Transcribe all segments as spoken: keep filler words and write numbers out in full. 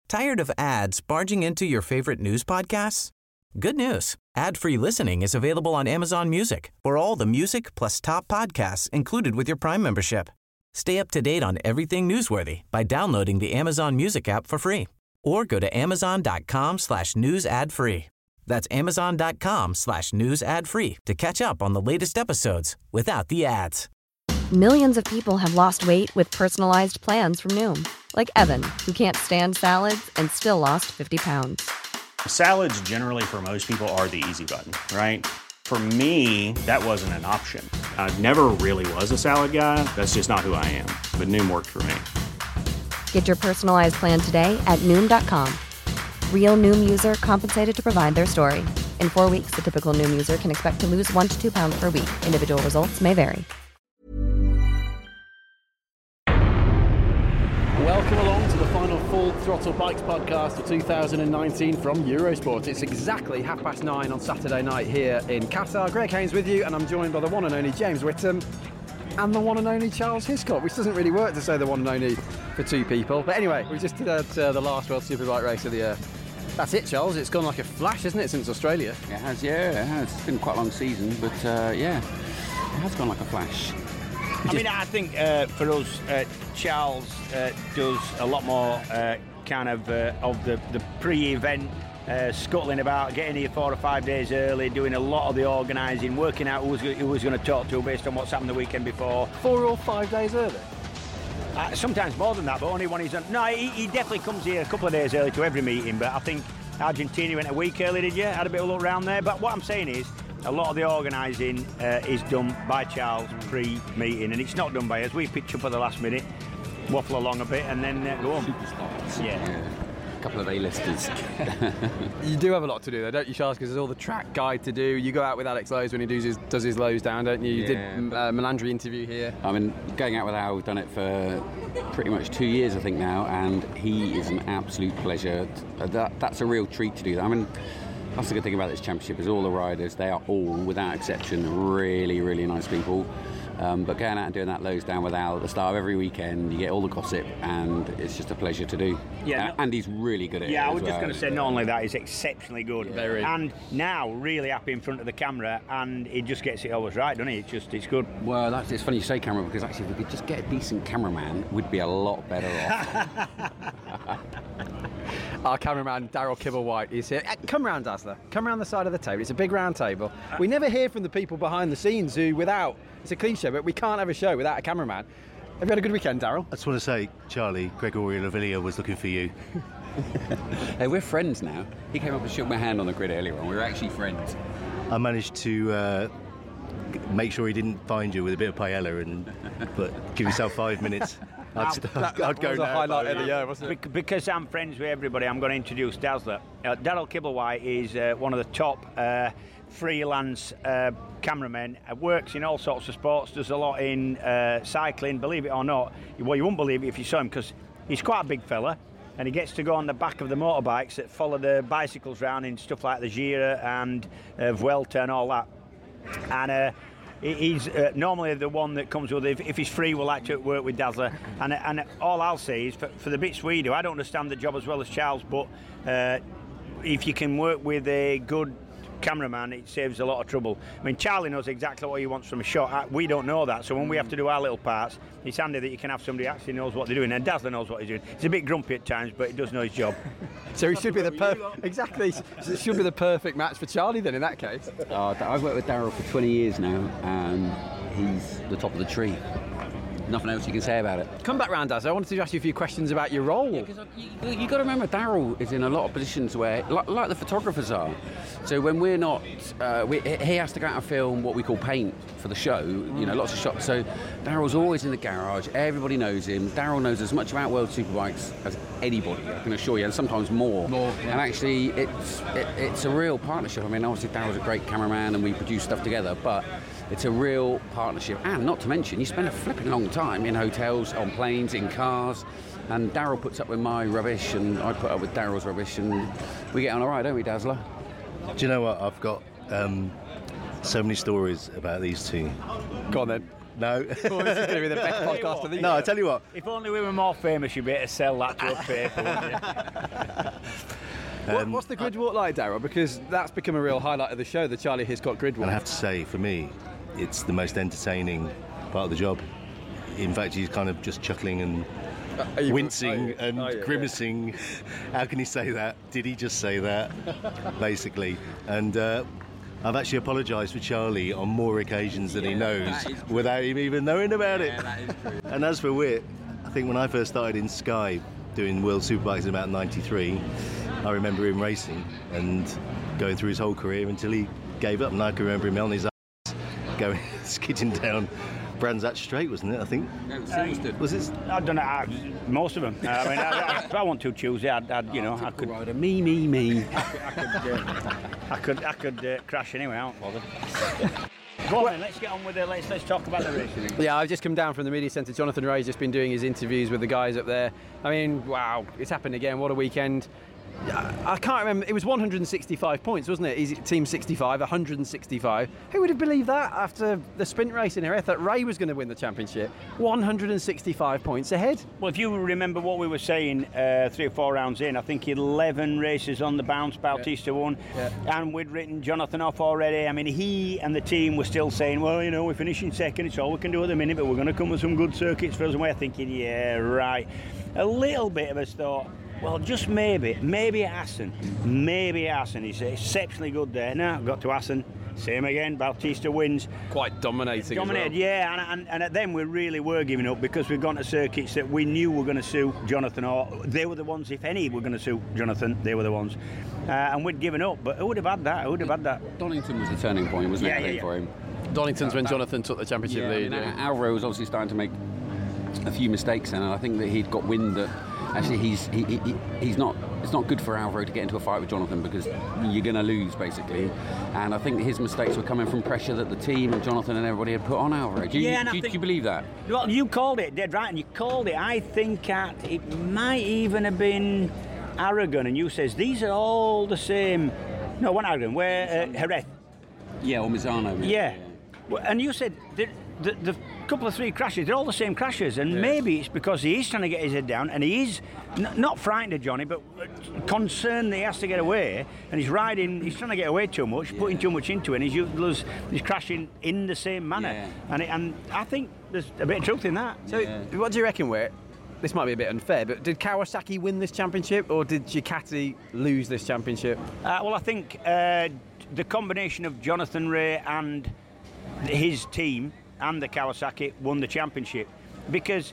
Tired of ads barging into your favorite news podcasts? Good news. Ad-free listening is available on Amazon Music for all the music plus top podcasts included with your Prime membership. Stay up to date on everything newsworthy by downloading the Amazon Music app for free or go to amazon.com slash news ad free. That's amazon.com slash news ad free to catch up on the latest episodes without the ads. Millions of people have lost weight with personalized plans from Noom. Like Evan, who can't stand salads and still lost fifty pounds. Salads generally for most people are the easy button, right? For me, that wasn't an option. I never really was a salad guy. That's just not who I am. But Noom worked for me. Get your personalized plan today at Noom dot com. Real Noom user compensated to provide their story. In four weeks, the typical Noom user can expect to lose one to two pounds per week. Individual results may vary. Welcome along to the final Full Throttle Bikes podcast of two thousand nineteen from Eurosport. It's exactly half past nine on Saturday night here in Qatar. Greg Haynes with you, and I'm joined by the one and only James Whittam and the one and only Charles Hiscock, which doesn't really work to say the one and only for two people. But anyway, we just did uh, the last World Superbike race of the year. That's it, Charles. It's gone like a flash, hasn't it, since Australia? It has, yeah, it has. It's been quite a long season, but uh, yeah, it has gone like a flash. I mean, I think uh, for us, uh, Charles uh, does a lot more uh, kind of uh, of the, the pre-event, uh, scuttling about, getting here four or five days early, doing a lot of the organising, working out who was, who was going to talk to based on what's happened the weekend before. Four or five days early? Uh, sometimes more than that, but only when he's on. No, he, he definitely comes here a couple of days early to every meeting, but I think Argentina went a week early, did you? Had a bit of a look around there. But what I'm saying is, a lot of the organising uh, is done by Charles pre-meeting, and it's not done by us. We pitch up at the last minute, waffle along a bit, and then uh, go on. Superstars. Yeah. yeah. A couple of A-listers. You do have a lot to do, though, don't you, Charles? Because there's all the track guide to do. You go out with Alex Lowe's when he does his, does his lows down, don't you? You Yeah, did uh, Melandri interview here. I mean, going out with Al, we've done it for pretty much two years, I think, now, and he is an absolute pleasure. That, that's a real treat to do that. I mean, that's the good thing about this championship is all the riders, they are all, without exception, really, really nice people. Um, but going out and doing that lows down with Al at the start of every weekend, you get all the gossip, and it's just a pleasure to do. Yeah, uh, and he's really good at yeah, it. Yeah, I was as just well. going to say, not only that, he's exceptionally good. Very. And now, really happy in front of the camera, and he just gets it always right, doesn't he? It's just, it's good. Well, that's, it's funny you say camera, because actually if we could just get a decent cameraman, we'd be a lot better off. Our cameraman, Daryl Kibblewhite, is here. Uh, come round, Dazzler. Come round the side of the table. It's a big round table. We never hear from the people behind the scenes who, without, it's a cliche, but we can't have a show without a cameraman. Have you had a good weekend, Daryl? I just want to say, Charlie, Gregory Lavilia was looking for you. Hey, we're friends now. He came up and shook my hand on the grid earlier on. We were actually friends. I managed to uh, make sure he didn't find you with a bit of paella, and but give yourself five minutes. I'd, st- That, that I'd go was a now. highlight of the year, wasn't it? Bec- Because I'm friends with everybody, I'm going to introduce Dazzler. Uh, Daryl Kibblewhite is uh, one of the top uh, freelance uh, cameramen. Uh, works in all sorts of sports, does a lot in uh, cycling, believe it or not. Well, you won't believe it if you saw him, because he's quite a big fella, and he gets to go on the back of the motorbikes that follow the bicycles round in stuff like the Gira and uh, Vuelta and all that. And uh, he's uh, normally the one that comes with, if, if he's free, we'll like to work with Dazzler. And, and all I'll say is, for, for the bits we do, I don't understand the job as well as Charles, but uh, if you can work with a good cameraman, it saves a lot of trouble. I mean, Charlie knows exactly what he wants from a shot. We don't know that, so when we have to do our little parts, it's handy that you can have somebody who actually knows what they're doing, and Dazzler knows what he's doing. He's a bit grumpy at times, but he does know his job. So he should be the per- exactly. So it should be the perfect match for Charlie then, in that case. Uh, I've worked with Daryl for twenty years now, and he's the top of the tree. Nothing else you can say about it. Come back round, Daz. I wanted to ask you a few questions about your role. Yeah, because you, you got to remember, Daryl is in a lot of positions where, like, like the photographers are. So when we're not, uh, we, he has to go out and film what we call paint for the show. You know, lots of shots. So Daryl's always in the garage. Everybody knows him. Daryl knows as much about World Superbikes as anybody, I can assure you, and sometimes more. More. Yeah. And actually, it's it, it's a real partnership. I mean, obviously Daryl's a great cameraman, and we produce stuff together, but it's a real partnership. And not to mention, you spend a flipping long time in hotels, on planes, in cars, and Daryl puts up with my rubbish and I put up with Daryl's rubbish, and we get on all right, don't we, Dazzler? Do you know what? I've got um, so many stories about these two. Go on then. No. Oh, this is going to be the best podcast of the year. No, I tell you what. If only we were more famous, you'd be able to sell that to a paper, wouldn't you? What, what's the grid walk like, Darryl? Because that's become a real highlight of the show, the Charlie Hiscock grid walk. And I have to say, for me, it's the most entertaining part of the job. In fact, he's kind of just chuckling and Are you- wincing are you- and are you? grimacing. How can he say that? Did he just say that? Basically. And uh, I've actually apologised for Charlie on more occasions than he knows without him even knowing about it. Yeah, that is true. And as for Whit, I think when I first started in Sky doing World Superbikes in about ninety-three, I remember him racing and going through his whole career until he gave up. And I can remember him on his ass going skidding down Brands Hatch Straight, wasn't it? I think. No, Silverstone. Was it? I don't know. I, most of them. Uh, I mean, I, I, if I want to choose it, I'd, I'd you know, I could. Rider. Me, me, me. I could. Uh, I could. I could uh, crash anyway. I don't bother. Go on then. Let's get on with it. Let's let's talk about the racing. Yeah, I've just come down from the media centre. Jonathan Ray's just been doing his interviews with the guys up there. I mean, wow, it's happened again. What a weekend. I can't remember. It was one hundred sixty-five points, wasn't it? Easy, team sixty-five, one hundred sixty-five. Who would have believed that after the sprint race in Jerez that Ray was going to win the championship? one hundred sixty-five points ahead. Well, if you remember what we were saying uh, three or four rounds in, I think eleven races on the bounce, Bautista won, Yeah. and we'd written Jonathan off already. I mean, he and the team were still saying, well, you know, we're finishing second, it's all we can do at the minute, but we're going to come with some good circuits for us. And we're thinking, yeah, right. A little bit of us thought, well, just maybe, maybe Assen, maybe Assen. He's exceptionally good there. Now, got to Assen, same again, Bautista wins. Quite dominating. Dominated, yeah, and, and, and at them we really were giving up because we've gone to circuits that we knew were going to suit Jonathan, or they were the ones, if any, were going to suit Jonathan, they were the ones. Uh, and we'd given up, but who would have had that? Who would have had that? Donington was the turning point, wasn't Yeah, it, I think, yeah, for him? Donington's when Jonathan took the championship Yeah, I lead. mean, yeah. Alvaro was obviously starting to make a few mistakes then, and I think that he'd got wind that actually he's he, he, he's not. It's not good for Alvaro to get into a fight with Jonathan because you're going to lose basically. And I think that his mistakes were coming from pressure that the team and Jonathan and everybody had put on Alvaro. Do you, Yeah, and I do, you- think- do you believe that? Well, you called it, dead right, and you called it. I think at, it might even have been Aragon, and you says these are all the same. No, one Aragon, where uh, Jerez. Yeah, or Misano. maybe, Yeah. Well, and you said the, the, the couple of three crashes, they're all the same crashes, and Yeah. maybe it's because he is trying to get his head down, and he is n- not frightened of Johnny, but concerned that he has to get away, and he's riding, he's trying to get away too much, putting too much into it, and he's, u- he's crashing in the same manner. Yeah. And, it, and I think there's a bit of truth in that. So, Yeah. what do you reckon, Whit? This might be a bit unfair, but did Kawasaki win this championship, or did Ducati lose this championship? Uh, well, I think uh, the combination of Jonathan Ray and his team and the Kawasaki won the championship because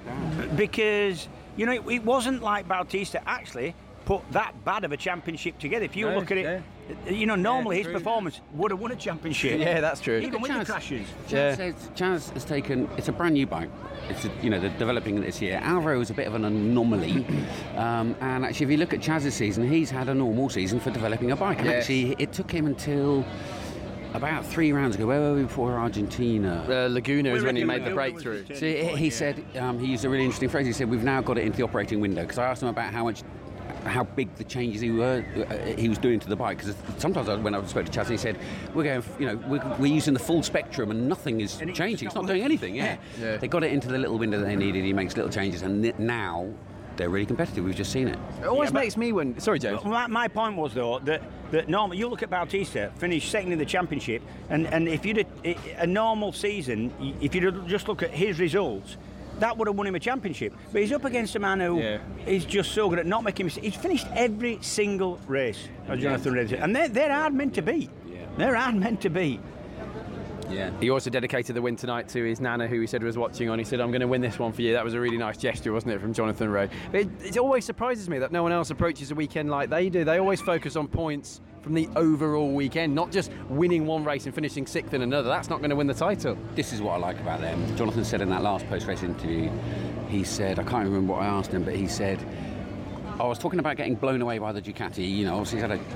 because you know it, it wasn't like Bautista actually put that bad of a championship together. If you No, look at it, you know normally his true. performance would have won a championship. Yeah, that's true. Even with the Chaz- crashes. Chaz, Yeah. says, Chaz has taken. It's a brand new bike. It's a, you know they're developing it this year. Alvaro is a bit of an anomaly, um, and actually, if you look at Chaz's season, he's had a normal season for developing a bike. And Yeah. actually, it took him until about three rounds ago. Where were we before Argentina? Uh, Laguna is We when he reckon made the Laguna was breakthrough. his So he, he said um, he used a really interesting phrase. He said we've now got it into the operating window because I asked him about how much, how big the changes he were uh, he was doing to the bike. Because sometimes I, when I spoke to Chaz, he said we're going, you know, we're, we're using the full spectrum and nothing is And it's changing. not It's not doing anything. Yeah. Yeah. They got it into the little window that they needed. He makes little changes, and n- now they're really competitive. We've just seen it. It always Yeah, but- makes me wonder. Sorry, James. My, my point was though that that normal. You look at Bautista, finished second in the championship, and and if you'd a, a normal season, if you'd just look at his results, that would have won him a championship. But he's up against a man who Yeah. is just so good at not making mistakes. He's finished every single race, as Jonathan Ray said, and they're they're hard meant to beat. Yeah. They're hard meant to beat. Yeah. He also dedicated the win tonight to his nana, who he said was watching on. He said, I'm going to win this one for you. That was a really nice gesture, wasn't it, from Jonathan Ray? But it, it always surprises me that no one else approaches a weekend like they do. They always focus on points from the overall weekend, not just winning one race and finishing sixth in another. That's not going to win the title. This is what I like about them. Jonathan said in that last post-race interview, he said, I can't remember what I asked him, but he said, I was talking about getting blown away by the Ducati. You know, obviously he's had a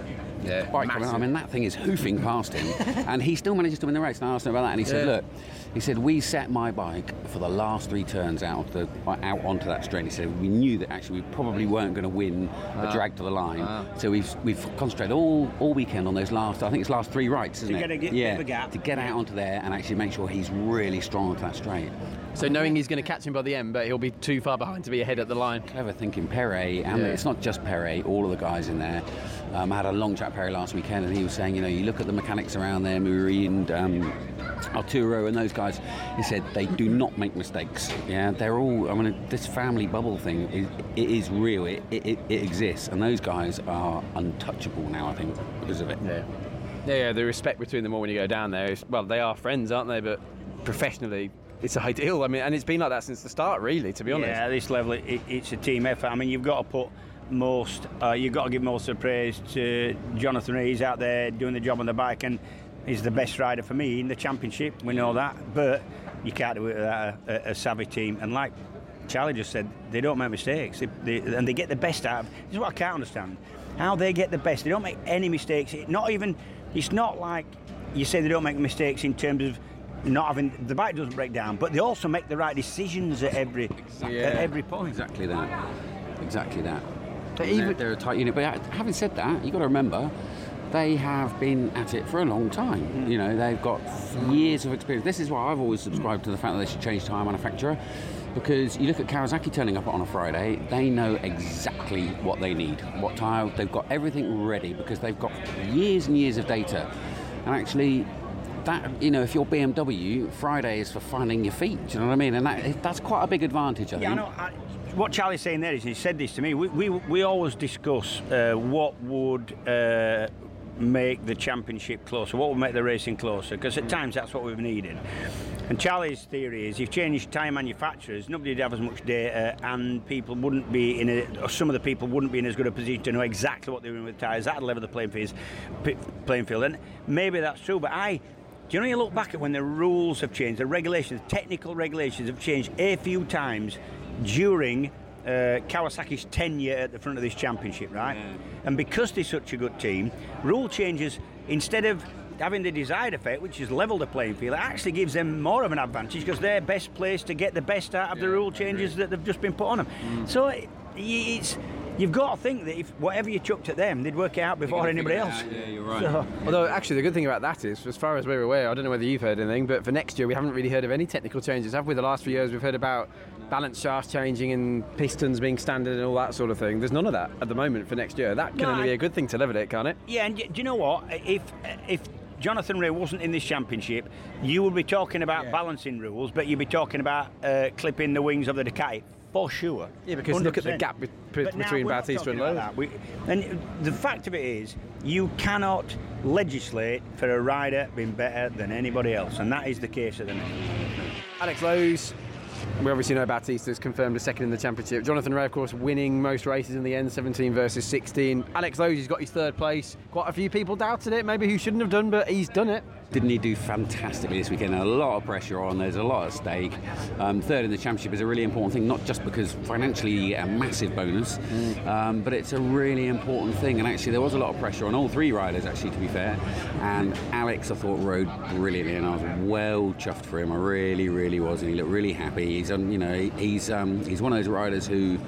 Yeah, bike coming. I mean, that thing is hoofing past him, and he still manages to win the race. And I asked him about that, and he said, Yeah. "Look, he said we set my bike for the last three turns out the out onto that straight. He said we knew that actually we probably weren't going to win a drag to the line, so we've we've concentrated all all weekend on those last. I think it's last three rights, isn't To it? get a get- yeah, get the gap. to get out onto there and actually make sure he's really strong onto that straight. So knowing he's going to catch him by the end, but he'll be too far behind to be ahead at the line. Clever thinking, Perret, and Yeah. it's not just Perret, all of the guys in there. Um, I had a long chat with Perret last weekend, and he was saying, you know, you look at the mechanics around there, Muri and um, Arturo and those guys, he said they do not make mistakes. Yeah, they're all, I mean, this family bubble thing, is, it is real, it, it, it exists, and those guys are untouchable now, I think, because of it. Yeah. Yeah, yeah, the respect between them all when you go down there is, well, they are friends, aren't they? But professionally, it's ideal. I mean, and it's been like that since the start, really, to be honest. Yeah, at this level, it, it's a team effort. I mean, you've got to put most, uh, you've got to give most of the praise to Jonathan Rea. He's out there doing the job on the bike, and he's the best rider for me in the championship. We know that, but you can't do it without a, a, a savvy team. And like Charlie just said, they don't make mistakes, they, they, and they get the best out of. This is what I can't understand: how they get the best. They don't make any mistakes. It, not even. It's not like you say they don't make mistakes in terms of not having the bike doesn't break down, but they also make the right decisions at every Exactly. at every point. Exactly that. Exactly that. But Even, even- they're, they're a tight unit. But having said that, you've got to remember, they have been at it for a long time. Mm. You know, they've got years of experience. This is why I've always subscribed to the fact that they should change tyre manufacturer. Because you look at Kawasaki turning up on a Friday, they know exactly what they need, what tyre. They've got everything ready because they've got years and years of data. And actually, that, you know, if you're B M W, Friday is for finding your feet. Do you know what I mean? And that, that's quite a big advantage, I Yeah, I think. know. I, what Charlie's saying there is, he said this to me. We we, we always discuss uh, what would uh, make the championship closer, what would make the racing closer, because at times that's what we've needed. And Charlie's theory is, if you change tyre manufacturers, nobody would have as much data, and people wouldn't be in a, or some of the people wouldn't be in as good a position to know exactly what they're doing with tyres. That'd level the playing field. Playing field, and maybe that's true. But I. Do you know, you look back at when the rules have changed, the regulations, technical regulations have changed a few times during uh, Kawasaki's tenure at the front of this championship, right? Yeah. And because they're such a good team, rule changes, instead of having the desired effect, which is level the playing field, it actually gives them more of an advantage because they're best placed to get the best out of yeah, the rule changes that they've just been put on them. Mm. So it, it's... You've got to think that if whatever you chucked at them, they'd work it out before anybody else. Yeah, you're right. So, although, actually, the good thing about that is, as far as we're aware, I don't know whether you've heard anything, but for next year, we haven't really heard of any technical changes, have we? The last few years, we've heard about balance shafts changing and pistons being standard and all that sort of thing. There's none of that at the moment for next year. That can no, only I, be a good thing to level it, can't it? Yeah, and do you know what? If if Jonathan Rea wasn't in this championship, you would be talking about yeah. balancing rules, but you'd be talking about uh, clipping the wings of the Ducati. For sure. Yeah, because one hundred percent. Look at the gap be- be- between Bautista and Lowe. And the fact of it is, you cannot legislate for a rider being better than anybody else, and that is the case at the minute. Alex Lowes, we obviously know Bautista's confirmed a second in the championship. Jonathan Rea, of course, winning most races in the end, seventeen versus sixteen. Alex Lowes, he's got his third place. Quite a few people doubted it, maybe who shouldn't have done, but he's done it. Didn't he do fantastically this weekend? A lot of pressure on, there's a lot at stake. Um, third in the championship is a really important thing, not just because financially you get a massive bonus, mm. um, but it's a really important thing. And actually there was a lot of pressure on all three riders, actually, to be fair. And Alex, I thought, rode brilliantly, and I was well chuffed for him. I really, really was, and he looked really happy. He's, um, you know, he's um, he's one of those riders who,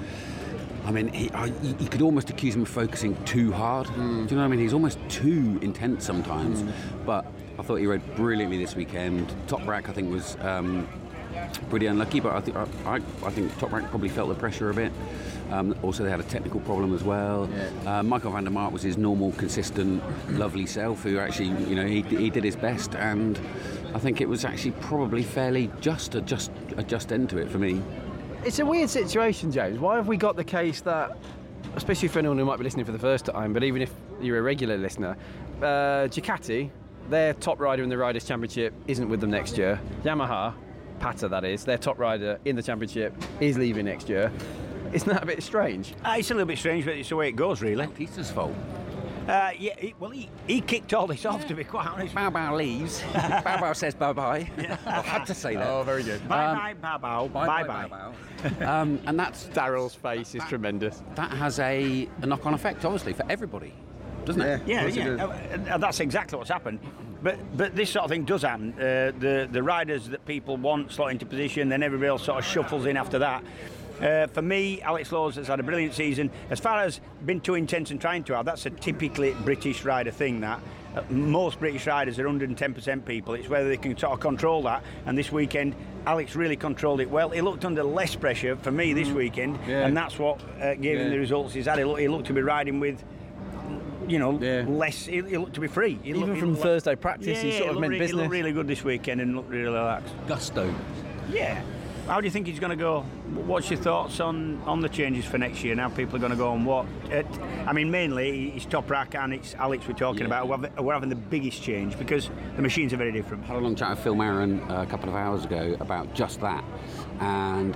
I mean, he, I, you could almost accuse him of focusing too hard. Mm. Do you know what I mean? He's almost too intense sometimes. Mm. But I thought he rode brilliantly this weekend. Top Rack, I think, was um, pretty unlucky, but I think I, I think Top Rack probably felt the pressure a bit. Um, also, they had a technical problem as well. Yeah. Uh, Michael van der Mark was his normal, consistent, lovely self, who actually, you know, he, he did his best, and I think it was actually probably fairly just a just a just end to it for me. It's a weird situation, James. Why have we got the case that, especially for anyone who might be listening for the first time, but even if you're a regular listener, uh, Ducati, their top rider in the Riders' Championship isn't with them next year. Yamaha, Pata that is, their top rider in the championship is leaving next year. Isn't that a bit strange? Uh, it's a little bit strange, but it's the way it goes, really. Peter's fault. Uh, yeah, he, well, he, he kicked all this off, yeah. to be quite honest. Bao Bao leaves. Bao Bao says bye-bye. Yeah. I had to say that. Oh, very good. Bye-bye, um, Bao Bao. Bye-bye. Bye-bye. um, and that's... Darrell's face is that, tremendous. That has a, a knock-on effect, obviously, for everybody. doesn't it? Yeah, Of course it yeah. does. Uh, that's exactly what's happened. But but this sort of thing does happen. Uh, the the riders that people want slot into position, then everybody else sort of shuffles in after that. Uh, for me, Alex Lowes has had a brilliant season. As far as been too intense and trying to have, that's a typically British rider thing. That uh, most British riders are one hundred ten percent people. It's whether they can sort of control that. And this weekend, Alex really controlled it well. He looked under less pressure for me this weekend, Yeah. and that's what uh, gave Yeah. him the results he's had. He looked, he looked to be riding with, you know, Yeah. less. He, he looked to be free. He Even looked, he from looked Thursday like, practice, yeah, he sort of looked meant re- He business. looked really good this weekend and looked really relaxed. Gusto. Yeah. How do you think he's going to go? What's your thoughts on, on the changes for next year? Now people are going to go on what? Uh, I mean, mainly it's Toprak and it's Alex we're talking Yeah. about. We're having, we're having the biggest change because the machines are very different. Had a long chat with Phil Marin uh, a couple of hours ago about just that, and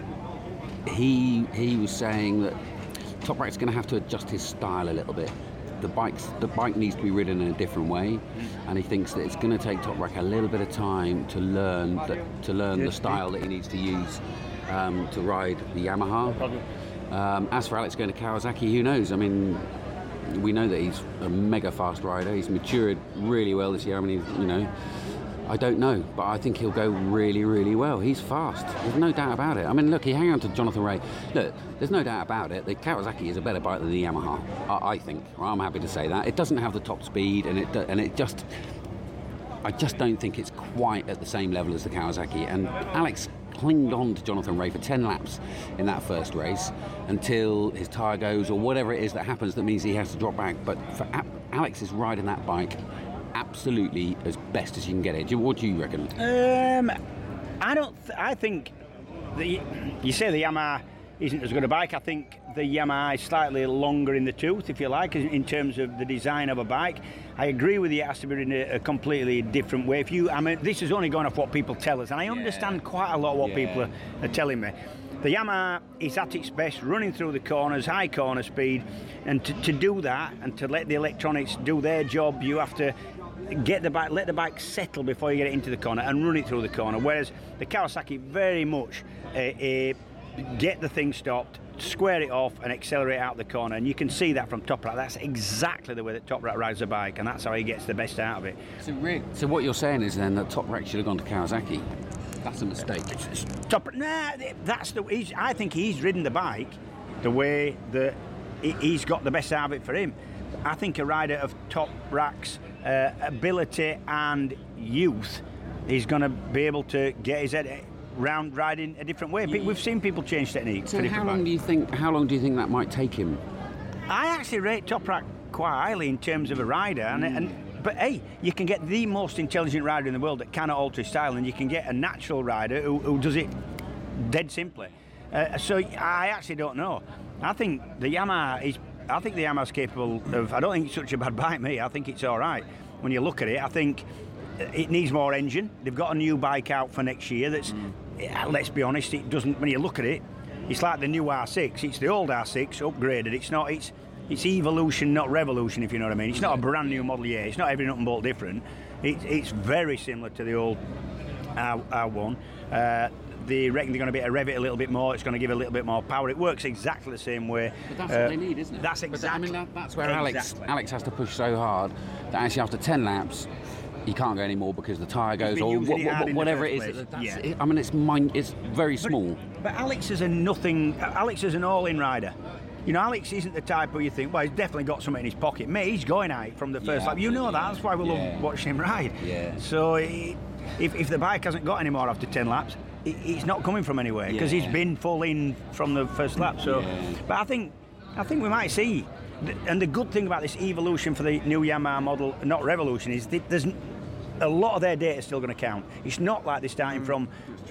he he was saying that Toprak's going to have to adjust his style a little bit. The bike's the bike needs to be ridden in a different way, and he thinks that it's going to take Toprak a little bit of time to learn that, to learn the style that he needs to use um, to ride the Yamaha. Um, as for Alex going to Kawasaki, who knows? I mean, we know that he's a mega fast rider. He's matured really well this year. I mean, he's, you know, I don't know, but I think he'll go really, really well. He's fast. There's no doubt about it. I mean, look, he hang on to Jonathan Rea. Look, there's no doubt about it. The Kawasaki is a better bike than the Yamaha, I, I think. I'm happy to say that. It doesn't have the top speed, and it do- and it just, I just don't think it's quite at the same level as the Kawasaki. And Alex clinged on to Jonathan Rea for ten laps in that first race until his tyre goes or whatever it is that happens that means he has to drop back. But for A- Alex is riding that bike absolutely as best as you can get it. Do you- What do you reckon? Um, I don't. Th- I think the you say the Yamaha isn't as good a bike. I think the Yamaha is slightly longer in the tooth, if you like, in terms of the design of a bike. I agree with you. It has to be in a, a completely different way. If you, I mean, this is only going off what people tell us, and I understand quite a lot of what Yeah. people are, are telling me. The Yamaha is at its best running through the corners, high corner speed, and to, to do that and to let the electronics do their job, you have to get the bike, let the bike settle before you get it into the corner and run it through the corner. Whereas the Kawasaki very much uh, uh, get the thing stopped, square it off, and accelerate out the corner. And you can see that from Toprak. That's exactly the way that Toprak rides the bike, and that's how he gets the best out of it. So, really, so what you're saying is then that Toprak should have gone to Kawasaki. That's a mistake. Top, nah, that's the. He's, I think he's ridden the bike the way that he, he's got the best out of it for him. I think a rider of Toprak's uh, ability and youth is going to be able to get his head round riding a different way. Yeah. We've seen people change technique. So for how different long bikes. do you think? How long do you think that might take him? I actually rate Toprak quite highly in terms of a rider, and, and but hey, you can get the most intelligent rider in the world that cannot alter his style, and you can get a natural rider who, who does it dead simply. Uh, so I actually don't know. I think the Yamaha is. I think the Yamaha's capable of. I don't think it's such a bad bike, me. I think it's all right when you look at it. I think it needs more engine. They've got a new bike out for next year. That's. Mm. Let's be honest. It doesn't. When you look at it, it's like the new R six. It's the old R six upgraded. It's not. It's. It's evolution, not revolution, if you know what I mean. It's not a brand new model year. It's not every nut and bolt different. It, it's very similar to the old R, R1. Uh, they reckon they're going to be able to rev it a little bit more. It's going to give a little bit more power. It works exactly the same way. But that's Uh, what they need, isn't it? That's But exactly. I mean, that, that's where exactly. Alex Alex has to push so hard that actually after ten laps, he can't go anymore because the tyre goes been or using what, it what, hard in the whatever it first is. place. That's, Yeah. it, I mean, it's mine. It's very small. But Alex is a nothing. Alex is an all-in rider. You know, Alex isn't the type who you think, well, he's definitely got something in his pocket. Mate, he's going out from the first Yeah, lap. You know that. absolutely. That's why we Yeah. love watching him ride. Yeah. So he, if, if the bike hasn't got any more after ten laps, he, he's not coming from anywhere because Yeah. he's been full in from the first lap. So, Yeah. but I think, I think we might see. And the good thing about this evolution for the new Yamaha model, not revolution, is that there's a lot of their data still going to count. It's not like they're starting from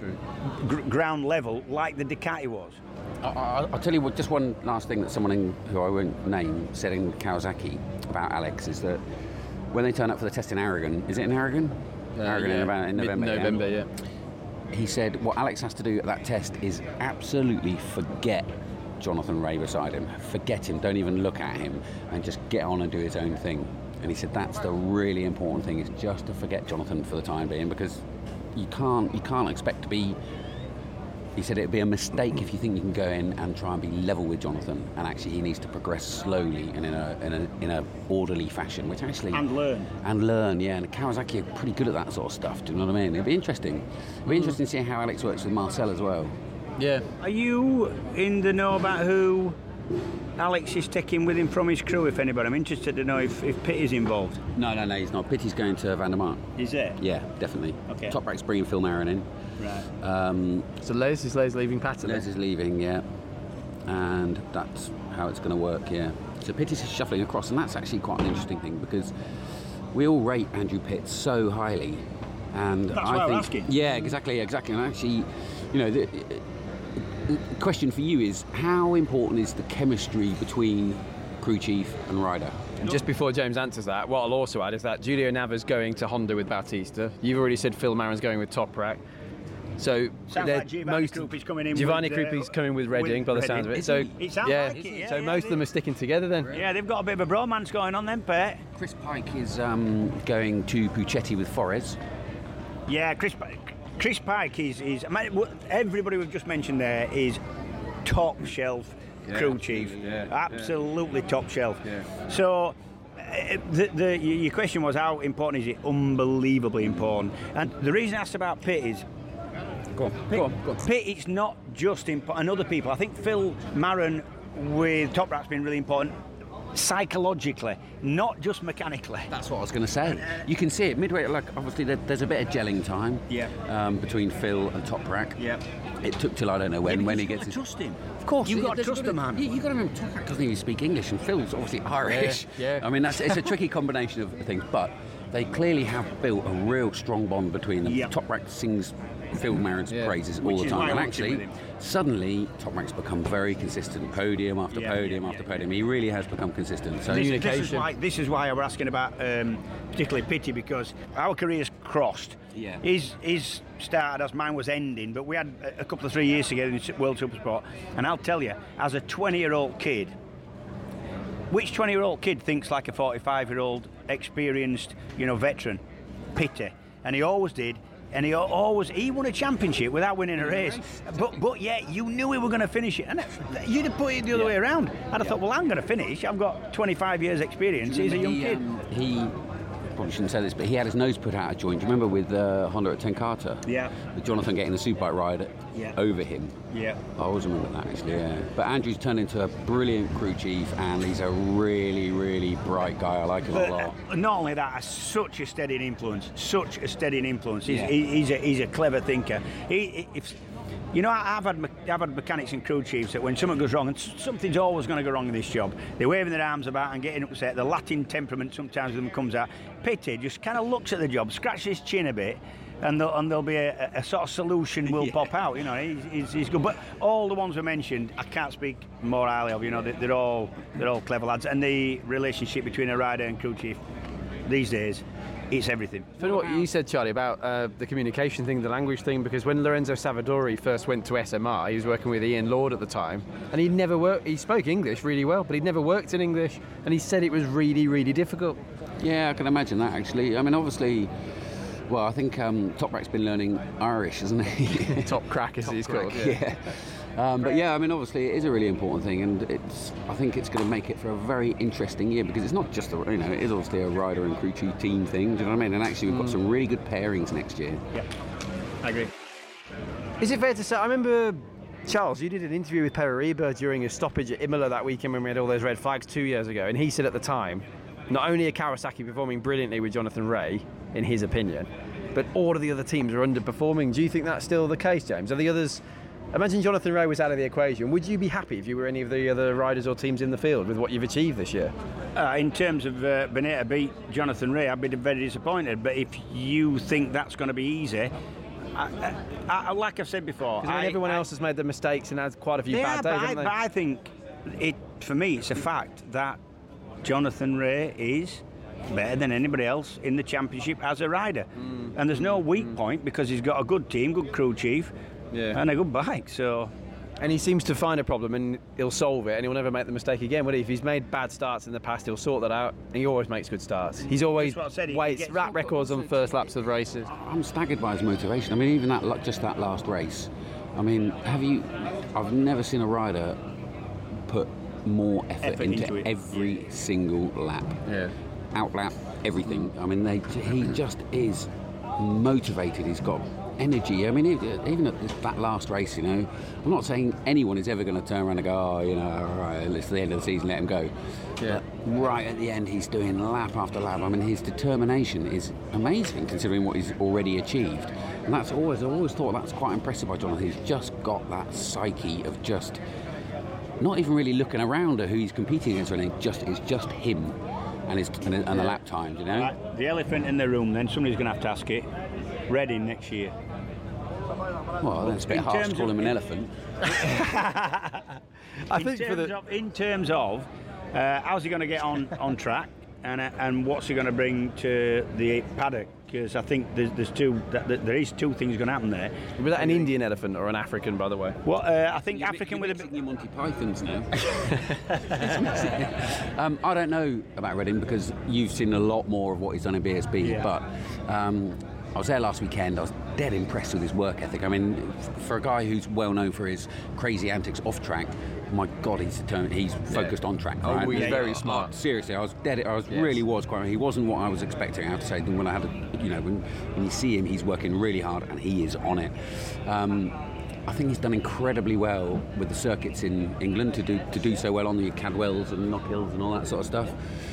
gr- ground level like the Ducati was. I, I, I'll tell you what. Just one last thing that someone in, who I won't name said in Kawasaki about Alex is that when they turn up for the test in Aragon, is it in Aragon? Uh, Aragon yeah. in, about, in November. yeah? November, yeah. He said what Alex has to do at that test is absolutely forget Jonathan Rea beside him. Forget him. Don't even look at him, and just get on and do his own thing. And he said that's the really important thing, is just to forget Jonathan for the time being, because you can't you can't expect to be he said it'd be a mistake if you think you can go in and try and be level with Jonathan, and actually he needs to progress slowly and in a in a in a orderly fashion, which actually and learn and learn, yeah. And Kawasaki are pretty good at that sort of stuff. Do you know what I mean? It'd be interesting. It'd be interesting to see how Alex works with Marcel as well. Yeah. Are you in the know about who Alex is taking with him from his crew, if anybody? I'm interested to know if, if Pitt is involved. No, no, no, he's not. Pitty's going to Van der Mark. Is it? Yeah, definitely. Okay. Top Rack's bringing Phil Marin in. Right. Um, So Les is Les leaving Patton? Les is leaving, yeah. And that's how it's going to work, yeah. So Pitty's is shuffling across, and that's actually quite an interesting thing because we all rate Andrew Pitt so highly. And That's I why I'm think, asking. Yeah, exactly, exactly. And actually, you know, the, the question for you is how important is the chemistry between crew chief and rider? And just before James answers that, what I'll also add is that Julio Nava's going to Honda with Bautista. You've already said Phil Marin's going with Toprak. So Sounds they're like Giovanni most Krupi's coming in Giovanni with, uh, Krupi's coming with Redding, with by the Redding. sounds of it. Is So he? It sounds yeah, like it, yeah, so yeah, most of them yeah. are sticking together then. Yeah, they've got a bit of a bromance going on then, Pet. Chris Pike is um, going to Puccetti with Forres. Yeah, Chris Chris Pike is, is I mean, what- everybody we've just mentioned there is top shelf Yeah, crew chief. absolutely, yeah, absolutely top shelf. Yeah. So uh, the, the, your question was how important is it? Unbelievably important. And the reason I asked about Pitt is Go on, Pitt, go on, go on. Pitt, it's not just important, and other people. I think Phil Marin with Top Rat's been really important psychologically, not just mechanically. That's what I was going to say. You can see it midway. Like obviously, there, there's a bit of gelling time. Yeah. Um, between Phil and Toprak. Yeah. It took till I don't know when Yeah, when he you've gets. got to trust him. Of course, You've got to there's trust gotta- the man. You, you got to remember, Toprak doesn't even speak English, and Phil's obviously Irish. Yeah, yeah. I mean, that's it's a tricky combination of things, but they clearly have built a real strong bond between them. Yep. Toprak sings Phil Marin's Yeah. praises Which all the is why time, I and want him actually, with him. suddenly Toprak's become very consistent, podium after Yeah, podium yeah, after yeah, podium. He really has become consistent. So This, this is Communication. why this is why I was asking about um, particularly Pitty, because our careers crossed. Yeah. His his started as mine was ending, but we had a, a couple of three years together in World Supersport, and I'll tell you, as a twenty-year-old kid, which twenty-year-old kid thinks like a forty-five-year-old experienced, you know, veteran? Pitty, and he always did. And he al- always he won a championship without winning a race, but but yeah, you knew we were going to finish it, and it- you'd have put it the other way around. I'd have thought, well, I'm going to finish. I've got twenty-five years experience. He's a young he, kid. um, he probably shouldn't say this, but he had his nose put out of joint. Do you remember with uh, Honda at Tenkate? Yeah. With Jonathan getting the superbike ride Yeah. over him. Yeah. I always remember that actually, yeah. But Andrew's turned into a brilliant crew chief, and he's a really, really bright guy. I like him But a lot. uh, not only that, such a steadying influence. Such a steadying influence. He's, Yeah. he, he's a he's a clever thinker. He, he- if you know, I- I've had me- I've had mechanics and crew chiefs that when something goes wrong, and s- something's always going to go wrong in this job, they're waving their arms about and getting upset. The Latin temperament sometimes with them comes out. Pitty just kind of looks at the job, scratches his chin a bit, and there'll, and there'll be a, a sort of solution will pop out. You know, he's, he's, he's good. But all the ones we mentioned, I can't speak more highly of. You know, they, they're all they're all clever lads, and the relationship between a rider and crew chief these days, it's everything. For what you said, Charlie, about uh, the communication thing, the language thing, because when Lorenzo Savadori first went to S M R, he was working with Ian Lord at the time, and he never worked. He spoke English really well, but he'd never worked in English, and he said it was really, really difficult. Yeah, I can imagine that actually. I mean, obviously, well, I think um, Toprak's been learning Irish, hasn't he? Top crack, as he's called. yeah. Um, but yeah, I mean, obviously, it is a really important thing, and it's. I think it's going to make it for a very interesting year because it's not just a, you know, it is obviously a rider and crew chief team thing. Do you know what I mean? And actually, we've got some really good pairings next year. Yeah, I agree. Is it fair to say, I remember, Charles, you did an interview with Perariba during a stoppage at Imola that weekend when we had all those red flags two years ago, and he said at the time, not only are Kawasaki performing brilliantly with Jonathan Ray, in his opinion, but all of the other teams are underperforming. Do you think that's still the case, James? Are the others... Imagine Jonathan Ray was out of the equation. Would you be happy if you were any of the other riders or teams in the field with what you've achieved this year? Uh, in terms of uh, being able to beat Jonathan Ray, I'd be very disappointed. But if you think that's going to be easy, I, I, I, like I've said before, Because I mean, I- everyone I- else has made the mistakes and had quite a few They bad are, days, but, I, haven't they? but I think it for me it's a fact that Jonathan Ray is better than anybody else in the championship as a rider, Mm. and there's no weak point because he's got a good team, good crew chief, Yeah. and a good bike. So And he seems to find a problem and he'll solve it and he'll never make the mistake again, will he? If he's made bad starts in the past, he'll sort that out and he always makes good starts. He's always That's what I said, he- he waits, gets- rap records on first laps of races. I'm staggered by his motivation. I mean, even that, like, just that last race, I mean, have you? I've never seen a rider put more effort, Effort into, into it. every single lap. Yeah. Outlap, everything. I mean, they, he just is motivated. He's got energy. I mean, even at this, that last race, you know, I'm not saying anyone is ever going to turn around and go, oh, you know, all right, it's the end of the season, let him go. Yeah. But right at the end, he's doing lap after lap. I mean, his determination is amazing considering what he's already achieved. And that's always, I always thought that's quite impressive by Jonathan. He's just got that psyche of just not even really looking around at who he's competing against or anything. Just it's just him and his and, and the lap times, you know. Right, the elephant in the room. Then somebody's going to have to ask it. Reading next year. Well, that's a bit In harsh to terms call of- him an elephant. I in think terms for the of, in terms of uh, how's he going to get on, on track, and uh, and what's he going to bring to the paddock? Because I think there's, there's two that, that there is two things going to happen there. was that an Indian elephant or an African, by the way? Well, uh, I think You're African mi- with a you're bit. mixing your Monty Pythons now. um, I don't know about Reading because you've seen a lot more of what he's done in B S B, Yeah. but um, I was there last weekend. I was dead impressed with his work ethic. I mean, f- for a guy who's well known for his crazy antics off track, my God, he's determined, he's focused on track. Oh, right? he's Yeah, very yeah. smart. Seriously, I was dead. I was Yes. really was quite. He wasn't what I was expecting. I have to say. When I had, a, you know, when, when you see him, he's working really hard and he is on it. Um, I think he's done incredibly well with the circuits in England to do to do so well on the Cadwells and Knockhills and all that sort of stuff.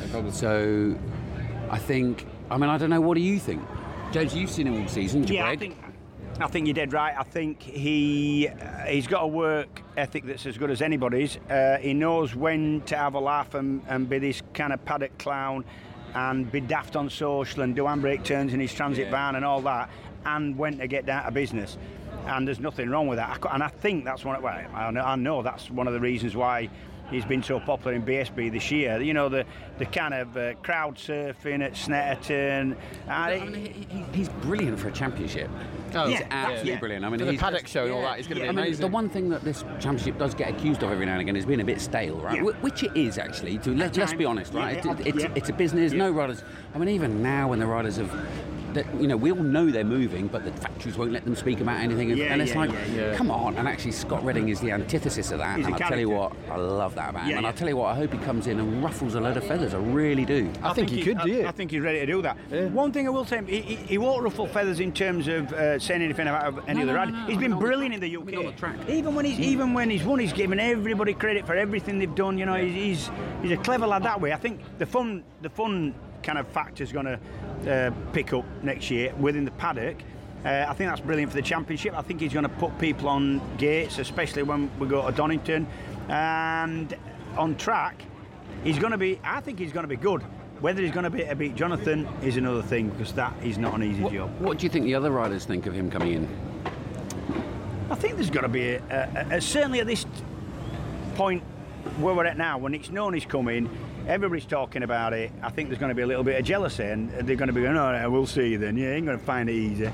So, I think. I mean, I don't know. What do you think, James? You've seen him all season. Yeah, I Greg. think. I think you're dead right. I think he uh, he's got a work ethic that's as good as anybody's. Uh, he knows when to have a laugh and, and be this kind of paddock clown, and be daft on social and do handbrake turns in his transit Yeah. van and all that, and when to get down to business. And there's nothing wrong with that. I, co- and I think that's one. Of, well, I know, I know that's one of the reasons why he's been so popular in B S B this year. You know, the the kind of uh, crowd surfing at Snetterton. I Uh, mean, he, he- he's brilliant for a championship. Oh, he's yeah, absolutely yeah. brilliant. I mean, For the he's paddock just- show and all that, he's gonna be I mean, amazing. the one thing that this championship does get accused of every now and again is being a bit stale, right? Yeah. Wh- Which it is actually. To let, let's be honest, right? Yeah, It- yeah, it's, yeah. it's a business. Yeah. No riders. I mean, even now when the riders have. That, you know, we all know they're moving, but the factories won't let them speak about anything. And- Yeah, and it's yeah, like, yeah, yeah. come on. And actually, Scott Redding is the antithesis of that. He's and a I'll tell you character. what, I love that man. Yeah, and yeah. I'll tell you what, I hope he comes in and ruffles a load of feathers. I really do. I, think, he could I, do it. I think he's ready to do that. Yeah. One thing I will say, he, he, he won't ruffle feathers in terms of uh, saying anything about any No, other no, ride. no, no, He's I been mean, on brilliant the in the U track. K. I mean, on the track. Even when he's even when he's won, he's given everybody credit for everything they've done. You know, he's he's, he's a clever lad that way. I think the fun the fun kind of factor is going to uh, pick up next year within the paddock. Uh, I think that's brilliant for the championship. I think he's going to put people on gates, especially when we go to Donington. And on track, he's going to be. I think he's going to be good. Whether he's going to be, beat Jonathan is another thing, because that is not an easy What, job. what do you think the other riders think of him coming in? I think there's got to be, a, a, a, certainly at this point where we're at now, when it's known he's coming, everybody's talking about it. I think there's going to be a little bit of jealousy, and they're going to be going, oh, yeah, we'll see then. Yeah, ain't going to find it easy.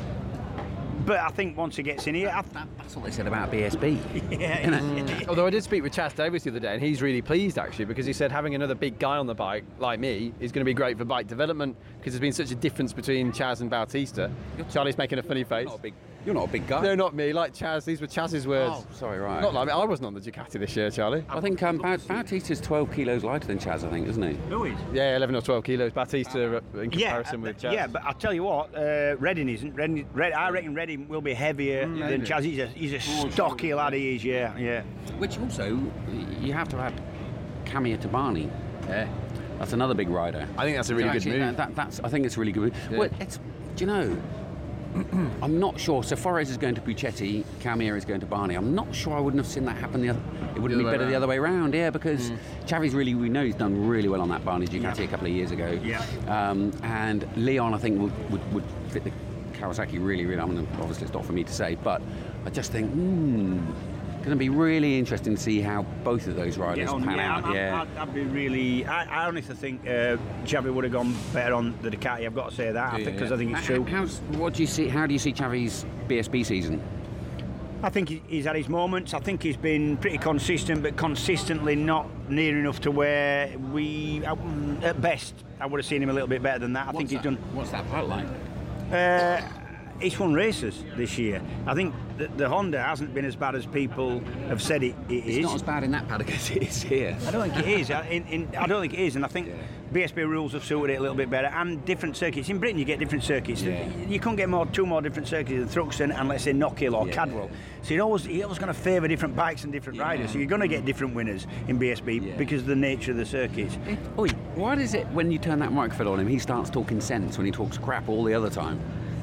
But I think once he gets in here, I th- That, that's what they said about B S B. yeah, Although I did speak with Chas Davis the other day, and he's really pleased actually, because he said having another big guy on the bike like me is going to be great for bike development, because there's been such a difference between Chas and Bautista. Charlie's making a funny face. Not a big, you're not a big guy. No, not me. Like Chas, these were Chas's words. Oh, sorry, right. Not like me. I wasn't on the Ducati this year, Charlie. I think um, Baut- Bautista's twelve kilos lighter than Chaz, I think, isn't he? who is? Yeah, eleven or twelve kilos. Bautista uh, in Yeah, comparison uh, with Chas. yeah, but I'll tell you what, uh, Redding isn't. Redding, Red, I reckon Redding will be heavier than Chaz. He's a, he's a stocky lad, he is, yeah, yeah. Which also, you have to add Camia Tabani. Yeah. That's another big rider. I think that's a really So good actually, move. That, that, that's, I think it's a really good move. Yeah. Well, it's, do you know, I'm not sure. So Forres is going to Puccetti, Camia is going to Barney. I'm not sure I wouldn't have seen that happen the other. It wouldn't The be other way better the round. other way around, yeah, because Mm. Xavi's really, we know he's done really well on that Barney Ducati Yeah. a couple of years ago. Yeah. Um, and Leon, I think, would, would, would fit the Kawasaki really, really. I mean, obviously it's not for me to say, but I just think, hmm, going to be really interesting to see how both of those riders Get on, pan yeah, out. I, yeah. I'd, I'd be really. I, I honestly think uh, Xavi would have gone better on the Ducati. I've got to say that. I think because I think it's H- true. How's, what do you see? How do you see Xavi's B S B season? I think he- he's had his moments. I think he's been pretty consistent, but consistently not near enough to where we, uh, at best, I would have seen him a little bit better than that. I think he's done. What's that part like? Uh, it's won races this year. I think the, the Honda hasn't been as bad as people have said it, it it's is. It's not as bad in that paddock as it is here. I don't think it is. I, in, in, I don't think it is, and I think yeah. B S B rules have suited it a little bit better, and different circuits. In Britain, you get different circuits. Yeah. You couldn't get more two more different circuits than Thruxton and, let's say, Knockhill or yeah. Cadwell. So you're always, you're always going to favour different bikes and different yeah. riders. So you're going to get different winners in B S B yeah. because of the nature of the circuits. Oi, why does it, when you turn that microphone on him, he starts talking sense when he talks crap all the other time?